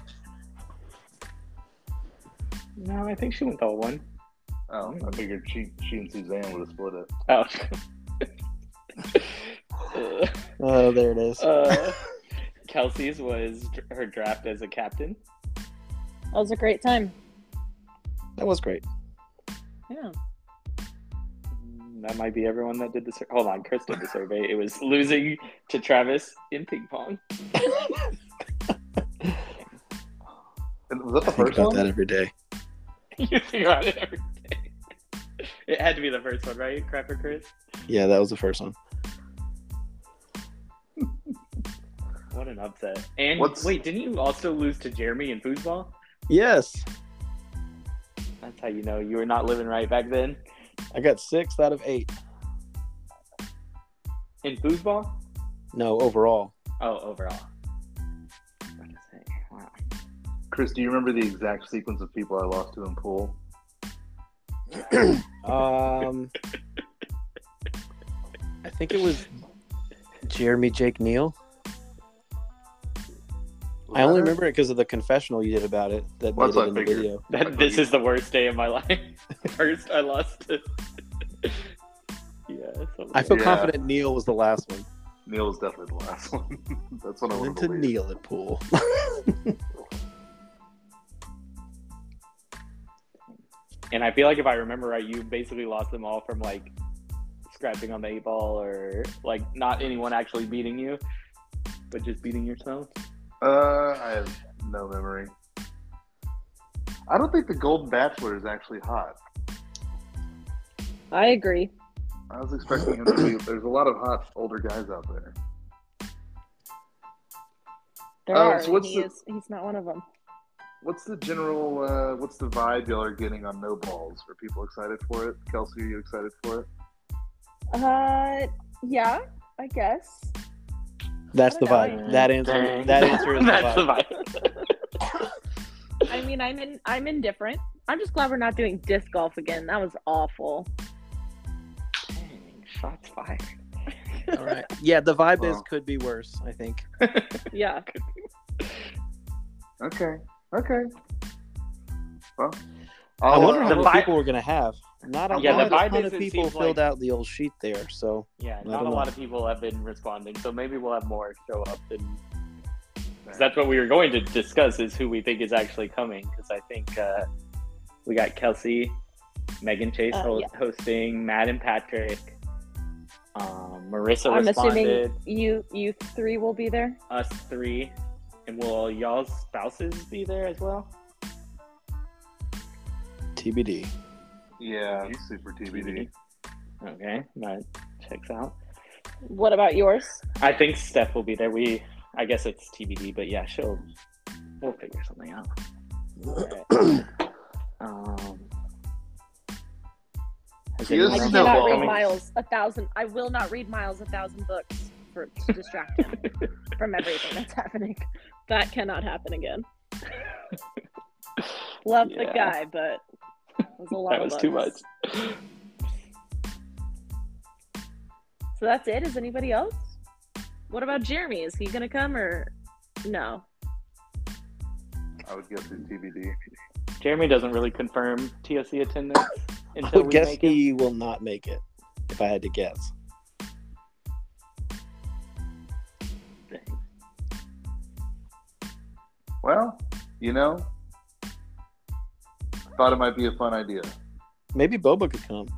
No, I think she went the whole one. Oh, I figured she and Suzanne would have split it. Oh. Oh, there it is. Kelsey's was her draft as a captain. That was a great time. That was great. Yeah. That might be everyone that did the survey. Hold on, Chris did the survey. It was losing to Travis in ping pong. And was that the I think first about one? that every day. You think about it every day. It had to be the first one, right? Crapper Chris? Yeah, that was the first one. What an upset. And wait, didn't you also lose to Jeremy in foosball? Yes. That's how you know you were not living right back then. I got 6 out of 8. In foosball? No, overall. Oh, overall. What to say? Wow. Chris, do you remember the exact sequence of people I lost to in pool? I think it was Jeremy Jake Neal. I only remember it because of the confessional you did about it that Well, made that's it in what I the figured. video. This is the worst day of my life. First, I lost to. Yeah. I feel Yeah. confident Neil was the last one. Neil was definitely the last one. That's what I I would went to believe. Neil at pool. And I feel like if I remember right, you basically lost them all from like scratching on the 8-ball or like not anyone actually beating you, but just beating yourself. I have no memory. I don't think the Golden Bachelor is actually hot. I agree. I was expecting him to be. There's a lot of hot older guys out there. There Oh, are. so what's He's not one of them. What's the general? What's the vibe y'all are getting on No Balls? Are people excited for it? Kelsey, are you excited for it? Yeah, I guess. That's the I don't vibe. know. That answer. Dang. That answer is That's the the vibe. vibe. I mean, I'm indifferent. I'm just glad we're not doing disc golf again. That was awful. Dang, shots fired. All right. Yeah, the vibe is Well. could be worse. I think. Yeah. Okay. Well, I wonder the how many vibe- people we're gonna have. Not a, Yeah, not the a vibe ton is of it people seems filled like- out the old sheet there. So Yeah, I not a don't lot know. of people have been responding, so maybe we'll have more show up. Because that's what we were going to discuss is who we think is actually coming. Because I think we got Kelsey, Megan Chase Yeah. hosting, Matt and Patrick. Marissa I'm responded. assuming you three will be there. Us three, and will y'all's spouses be there as well? TBD. yeah, super TBD. Okay, that checks out. What about yours? I think Steph will be there. I guess it's TBD, but yeah, we'll figure something out. Has Yes, anyone I There's else no cannot ball. read coming? Miles 1,000. I will not read Miles 1,000 books to distract him from everything that's happening. That cannot happen again. Love the Yeah. guy, but it was a lot That of was too much. books. So that's it. Is anybody else? What about Jeremy? Is he gonna come or no? I would guess it's TBD. Jeremy doesn't really confirm TOC attendance I until would we guess make it. he will not make it. If I had to guess. Well, thought it might be a fun idea. Maybe Boba could come.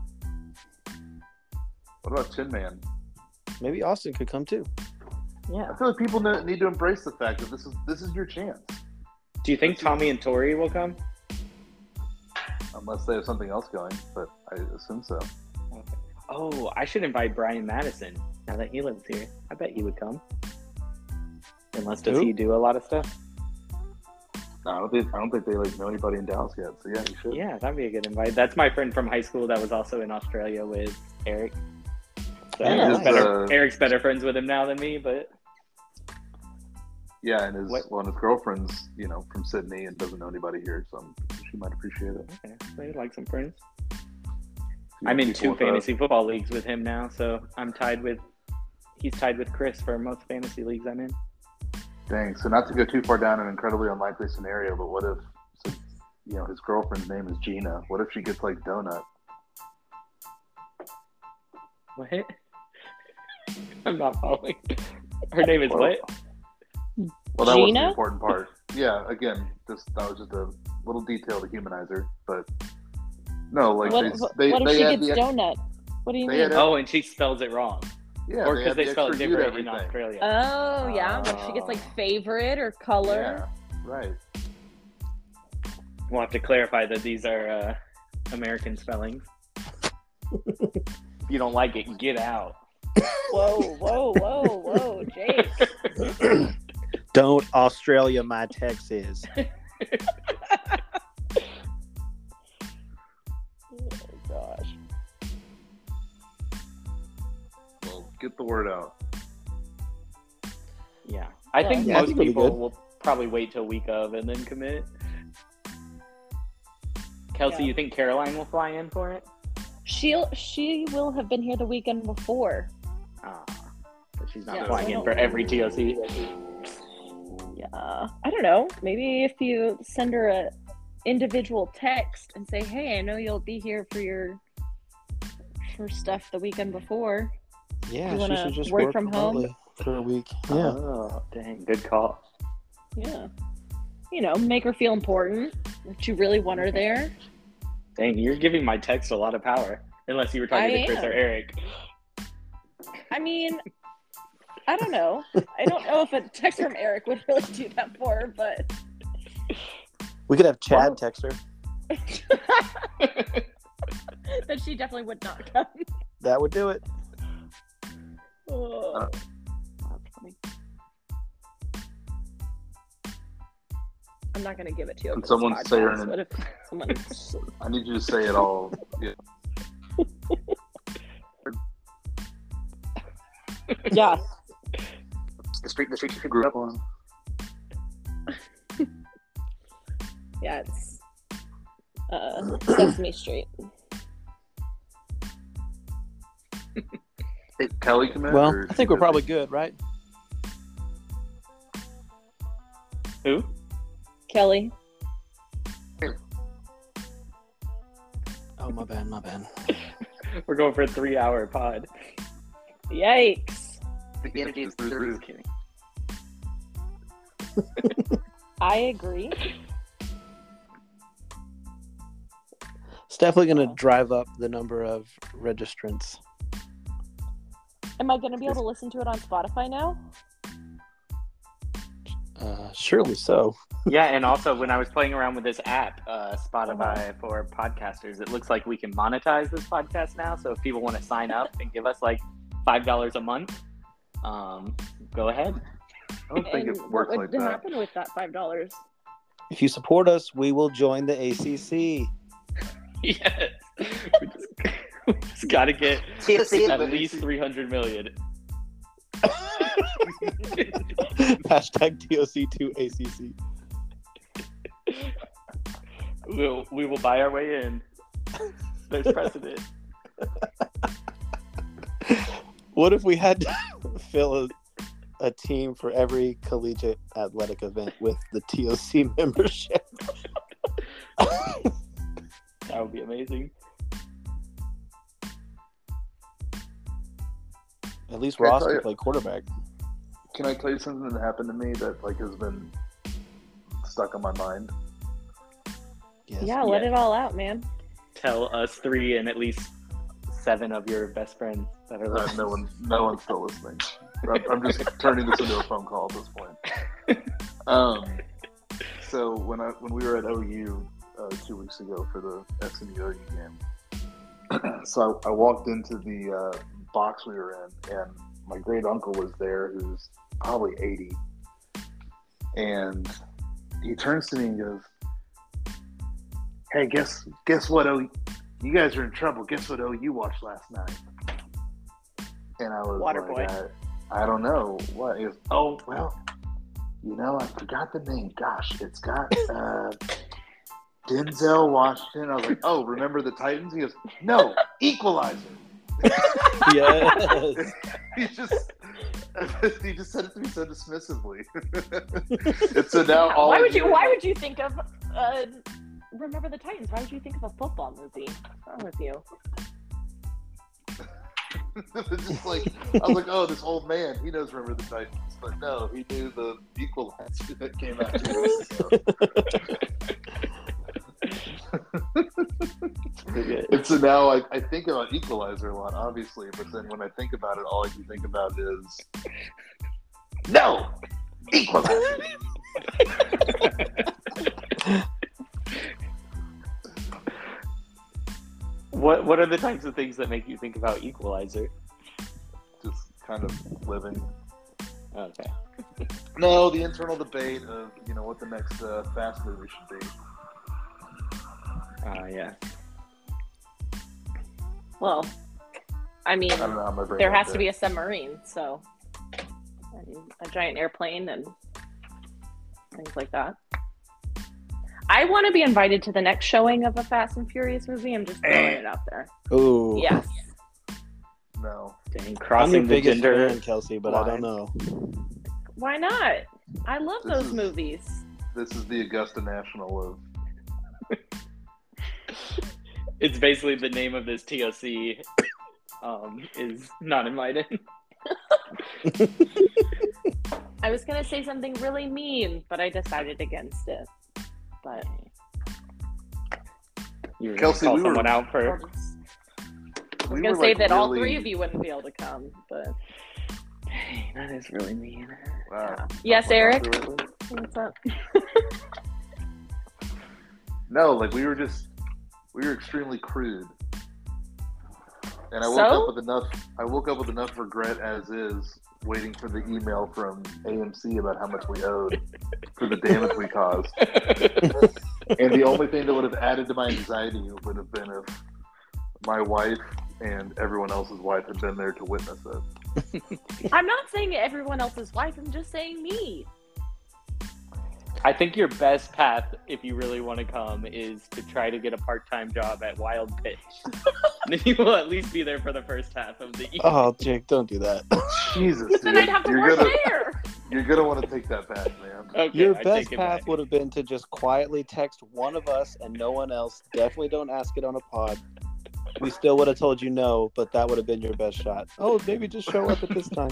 What about Tin Man? Maybe Austin could come too. Yeah. I feel like people need to embrace the fact that this is your chance, Do you think Tommy and Tori will come? unless they have something else going. But I assume so. Oh, I should invite Brian Madison now that he lives here. I bet he would come. Unless does Who? he do a lot of stuff? No, I don't think they know anybody in Dallas yet. So yeah, you should. Yeah, that'd be a good invite. That's my friend from high school that was also in Australia with Eric. So Yeah, Eric's, nice. Eric's better friends with him now than me, but Yeah, and his girlfriend's from Sydney and doesn't know anybody here, so she might appreciate it. okay, so he'd like some friends. See I'm in people 2 with fantasy football leagues with him now, so he's tied with Chris for most fantasy leagues I'm in. Dang. So not to go too far down an incredibly unlikely scenario, but what if, his girlfriend's name is Gina? What if she gets like Donut? What? I'm not following. Her name is Well, what? Well, that wasn't the Gina? important part. Yeah. Again, that was just a little detail to humanize her, but no, like What if she had gets donut? What do you they mean? had Oh, and she spells it wrong. Yeah, Or because had they the spell it extra U to different in everything. Australia. Oh yeah, like she gets like favorite or color. Yeah, right. We'll have to clarify that these are American spellings. If you don't like it, get out. Whoa, Jake. Don't Australia my Texas. Oh gosh. Well, get the word out. Yeah. I think Yeah, I most think it'll be people good. will probably wait till week of and then commit. Kelsey, Yeah. you think Caroline will fly in for it? She will have been here the weekend before. But she's not Yeah, flying so I in don't- for every TOC. Yeah, I don't know. Maybe if you send her a individual text and say, "Hey, I know you'll be here for stuff the weekend before." Yeah, You she wanna should just work work from home? remotely for a week. Yeah. Oh, dang. Good call. Yeah, make her feel important. That you really want her there. Dang, you're giving my text a lot of power. Unless you were talking I to Chris am. or Eric. I mean, I don't know. I don't know if a text from Eric would really do that for her, but We could have Chad text her. that she definitely would not come. That would do it. Oh, that's funny. I'm not going to give it to you. Can someone say her name? What if someone... I need you to say it all. Yeah. Yeah. The street she grew up on. Yeah, it's Sesame Street. Kelly commit? Well, I think we're probably good, right? Who? Kelly. Oh, my bad. We're going for a 3-hour pod. Yikes. The energy is through the roof. Kidding. I agree. It's definitely going to drive up the number of registrants. Am I going to be able to listen to it on Spotify now? Surely so. Yeah, and also when I was playing around with this app, Spotify for podcasters, it looks like we can monetize this podcast now. So if people want to sign up and give us like $5 a month, go ahead. I don't think it works what like would that. happen with that $5? If you support us, we will join the ACC. Yes. We just got to get at least 300 million. Hashtag TOC2ACC. We will buy our way in. There's precedent. What if we had to fill a team for every collegiate athletic event with the TOC membership? That would be amazing. At least Can I Ross tell can you- play quarterback. Can I tell you something that happened to me that like has been stuck on my mind? Yes. Yeah, let it all out, man. Tell us 3 and at least 7 of your best friends that are listening. No one's still listening. I'm just turning this into a phone call at this point. So when we were at OU 2 weeks ago for the SMU OU game, so I walked into the box we were in, and my great uncle was there, who's probably 80, and he turns to me and goes, "Hey, guess what? You guys are in trouble. Guess what OU watched last night?" And I was Waterboy. I don't know what. He goes, "Oh well, I forgot the name. Gosh, it's got Denzel Washington." I was like, "Oh, remember the Titans?" He goes, "No, Equalizer." Yes. he just said it to me so dismissively. And so now all Why would you think of Remember the Titans? Why would you think of a football movie? What's wrong with you? It was just like, I was like, oh, this old man, he knows Remember the Titans. But no, he knew the Equalizer that came out 2 weeks ago. And so now I think about Equalizer a lot, obviously, but then when I think about it, all I can think about is no, Equalizer. What are the types of things that make you think about Equalizer? Just kind of living. Okay. No, the internal debate of what the next Fast movie should be. Yeah. Well, I mean, I don't know how my brain there went has to be a submarine, so and a giant airplane and things like that. I want to be invited to the next showing of a Fast and Furious movie. I'm just throwing it out there. Ooh. Yes. No. Dang, I'm your crossing the biggest gender. fan, Kelsey, but I don't line. know. Why not? I love This those is- movies. This is the Augusta National of. It's basically the name of this TOC is not invited. I was going to say something really mean, but I decided against it. But You're Kelsey, call we were- someone out for. I was going to say that all 3 of you wouldn't be able to come, but Dang, that is really mean. Wow. yes, Eric. Really? What's up? No, like we were extremely crude And I woke up with enough regret as is, waiting for the email from AMC about how much we owed for the damage we caused. And the only thing that would have added to my anxiety would have been if my wife and everyone else's wife had been there to witness it. I'm not saying everyone else's wife. I'm just saying me. I think your best path, if you really want to come, is to try to get a part-time job at Wild Pitch. Then you will at least be there for the first half of the evening. Oh, Jake, don't do that. Jesus, Then dude. I'd have to work there. You're going to want to take that back, man. Okay, Your I best take it path back. would have been to just quietly text one of us and no one else. Definitely don't ask it on a pod. We still would have told you no, but that would have been your best shot. Oh, maybe just show up at this time.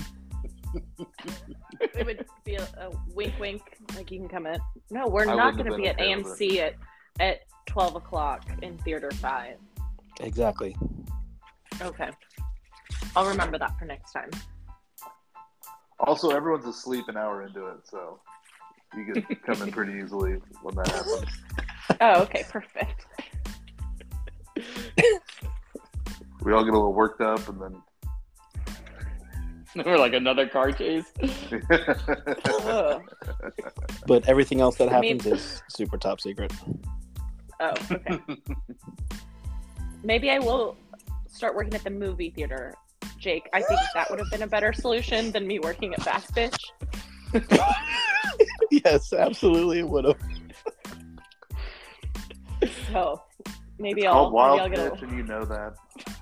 It would be a wink, wink. Like, you can come in. No, we're I not wouldn't going to have be been at okay with AMC at 12 o'clock in Theater 5. Exactly. Okay. I'll remember that for next time. Also, everyone's asleep an hour into it, so you could come in pretty easily when that happens. Oh, okay. Perfect. We all get a little worked up, and then Or like another car chase. Ugh. But everything else that I mean- happens is super top secret. Oh, okay. Maybe I will start working at the movie theater, Jake. I think that would have been a better solution than me working at Fast Pitch. Yes, absolutely it would have. So maybe it's I'll called Wild maybe I'll Pitch, get and you know that.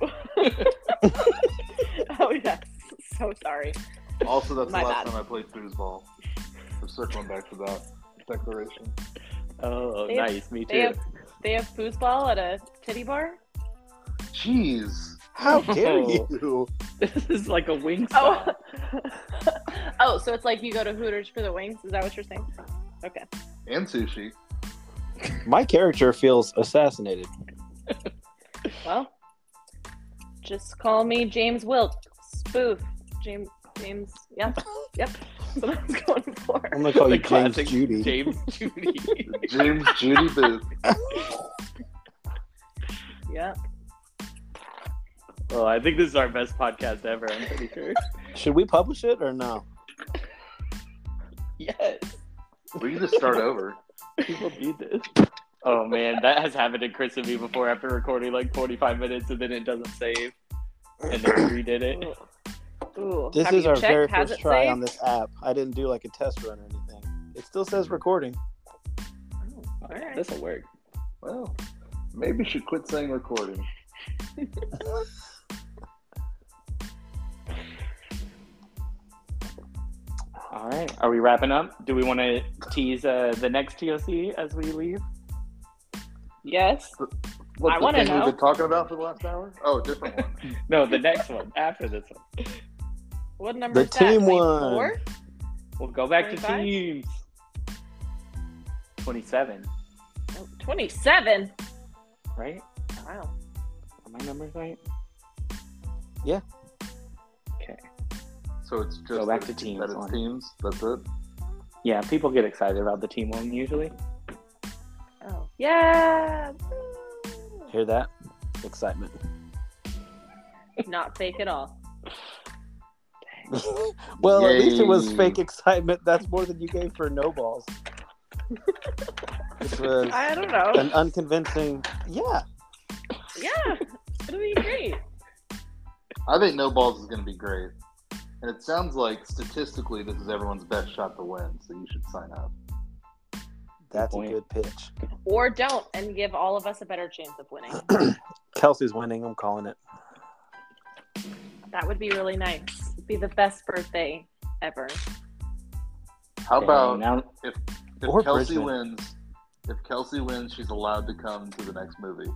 Oh yes, so sorry. Also, that's My the last bad. time I played foosball. We're circling back to that declaration. Oh, They have- nice. Me They too. they have foosball at a titty bar. Jeez. How dare Oh. you? This is like a wing Oh, stop. oh, so it's like you go to Hooters for the wings. Is that what you're saying? Okay. And sushi. My character feels assassinated. Well, just call me James Wilkes. Spoof. James. Yeah. Yep. That's what I was going for. I'm gonna call The you James classic Judy. James Judy. James Judy Booth. Yeah. Well, I think this is our best podcast ever. I'm pretty sure. Should we publish it or no? Yes. We can just start over. People need this. Oh man, that has happened to Chris and me before after recording like 45 minutes and then it doesn't save. And then we redid it. Ooh. This Have is you our checked? very Has first it try saved? on this app. I didn't do like a test run or anything. It still says recording. Oh, all right. This'll work. Well, maybe you should quit saying recording. All right. Are we wrapping up? Do we want to tease the next TOC as we leave? Yes. What, I the wanna thing know. we've been talking about for the last hour? Oh, different one. No, the next one after this one. What number The is that? team 24? one. We'll go back to 25? teams. 27, Oh, 27. right? Wow. Are my numbers right? Yeah. Okay. So it's just Go back that to it's- teams that it's one. teams. That's it. Yeah, people get excited about the team one usually. Oh. Yeah. Woo. Hear that? Excitement. Not fake at all. Well, at least it was Yay. fake excitement. That's more than you gave for no balls. Which was I don't know. an unconvincing. Yeah. Yeah. It'll be great. I think no balls is going to be great. And it sounds like statistically this is everyone's best shot to win, so you should sign up. That's a point. good pitch. Or don't and give all of us a better chance of winning. Kelsey's winning. I'm calling it. That would be really nice. It'd be the best birthday ever. How about now? if Or Kelsey Bridgman. wins? If Kelsey wins, she's allowed to come to the next movie.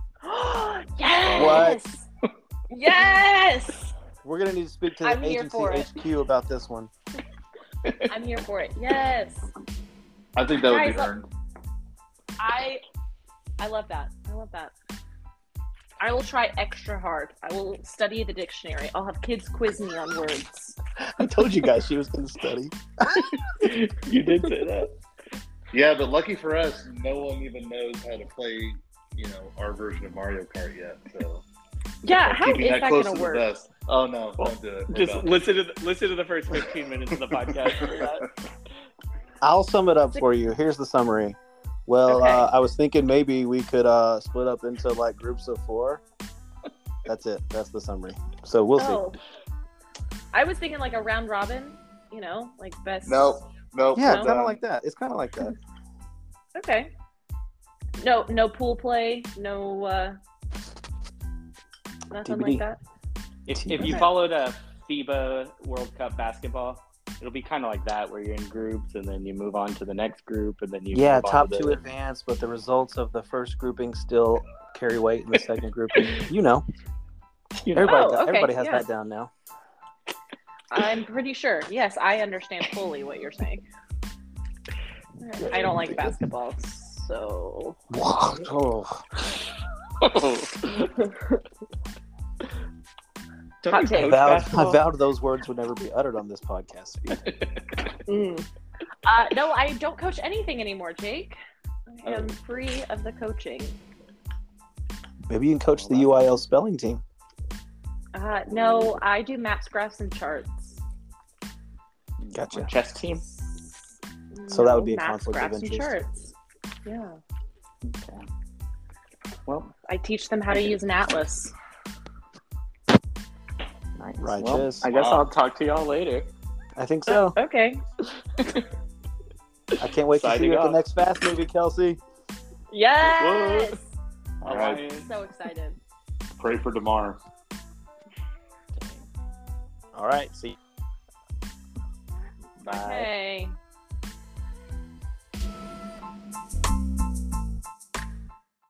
Yes. Yes. We're gonna need to speak to the I'm here agency for it. HQ about this one. I'm here for it. Yes. I think that would be Guys, earned. I love that. I love that. I will try extra hard. I will study the dictionary. I'll have kids quiz me on words. I told you guys she was gonna study. You did say that. Yeah, but lucky for us, no one even knows how to play, our version of Mario Kart yet. So Yeah, how Keeping is that that close going to to the work? vest. Oh no, Well, don't do it. We're Just done. listen to the first 15 minutes of the podcast for that. I'll sum it up for you. Here's the summary. Well, Okay. I was thinking maybe we could split up into like groups of 4. That's it. That's the summary. So we'll see. I was thinking like a round robin, you know, like best. Nope. Yeah, No? kind of like that. It's kind of like that. Okay. No pool play, no nothing TBD. like that. If you Okay. followed a FIBA World Cup basketball, it'll be kind of like that, where you're in groups and then you move on to the next group and then you Yeah, move on top to 2 the... advance, but the results of the first grouping still carry weight in the second grouping. You know, You know, everybody has yeah. that down now. I'm pretty sure. Yes, I understand fully what you're saying. I don't like basketball, so Oh. Don't Hot you take. coach I basketball? vowed those words would never be uttered on this podcast feed. No, I don't coach anything anymore, Jake. I am free of the coaching. Maybe you can coach the UIL spelling team. No, I do maps, graphs, and charts. Gotcha. Chess team. So that would be a maps, conflict of graphs, and interest. charts. Yeah, Okay. Well, I teach them how to use an atlas. nice. Righteous. Well, I guess Wow. I'll talk to y'all later. I think so. Okay. I can't wait to see Signing you at the off. next Fast movie, Kelsey. Yes. All right. Alliance. So excited. Pray for Damar. All right. See you. Bye. Okay.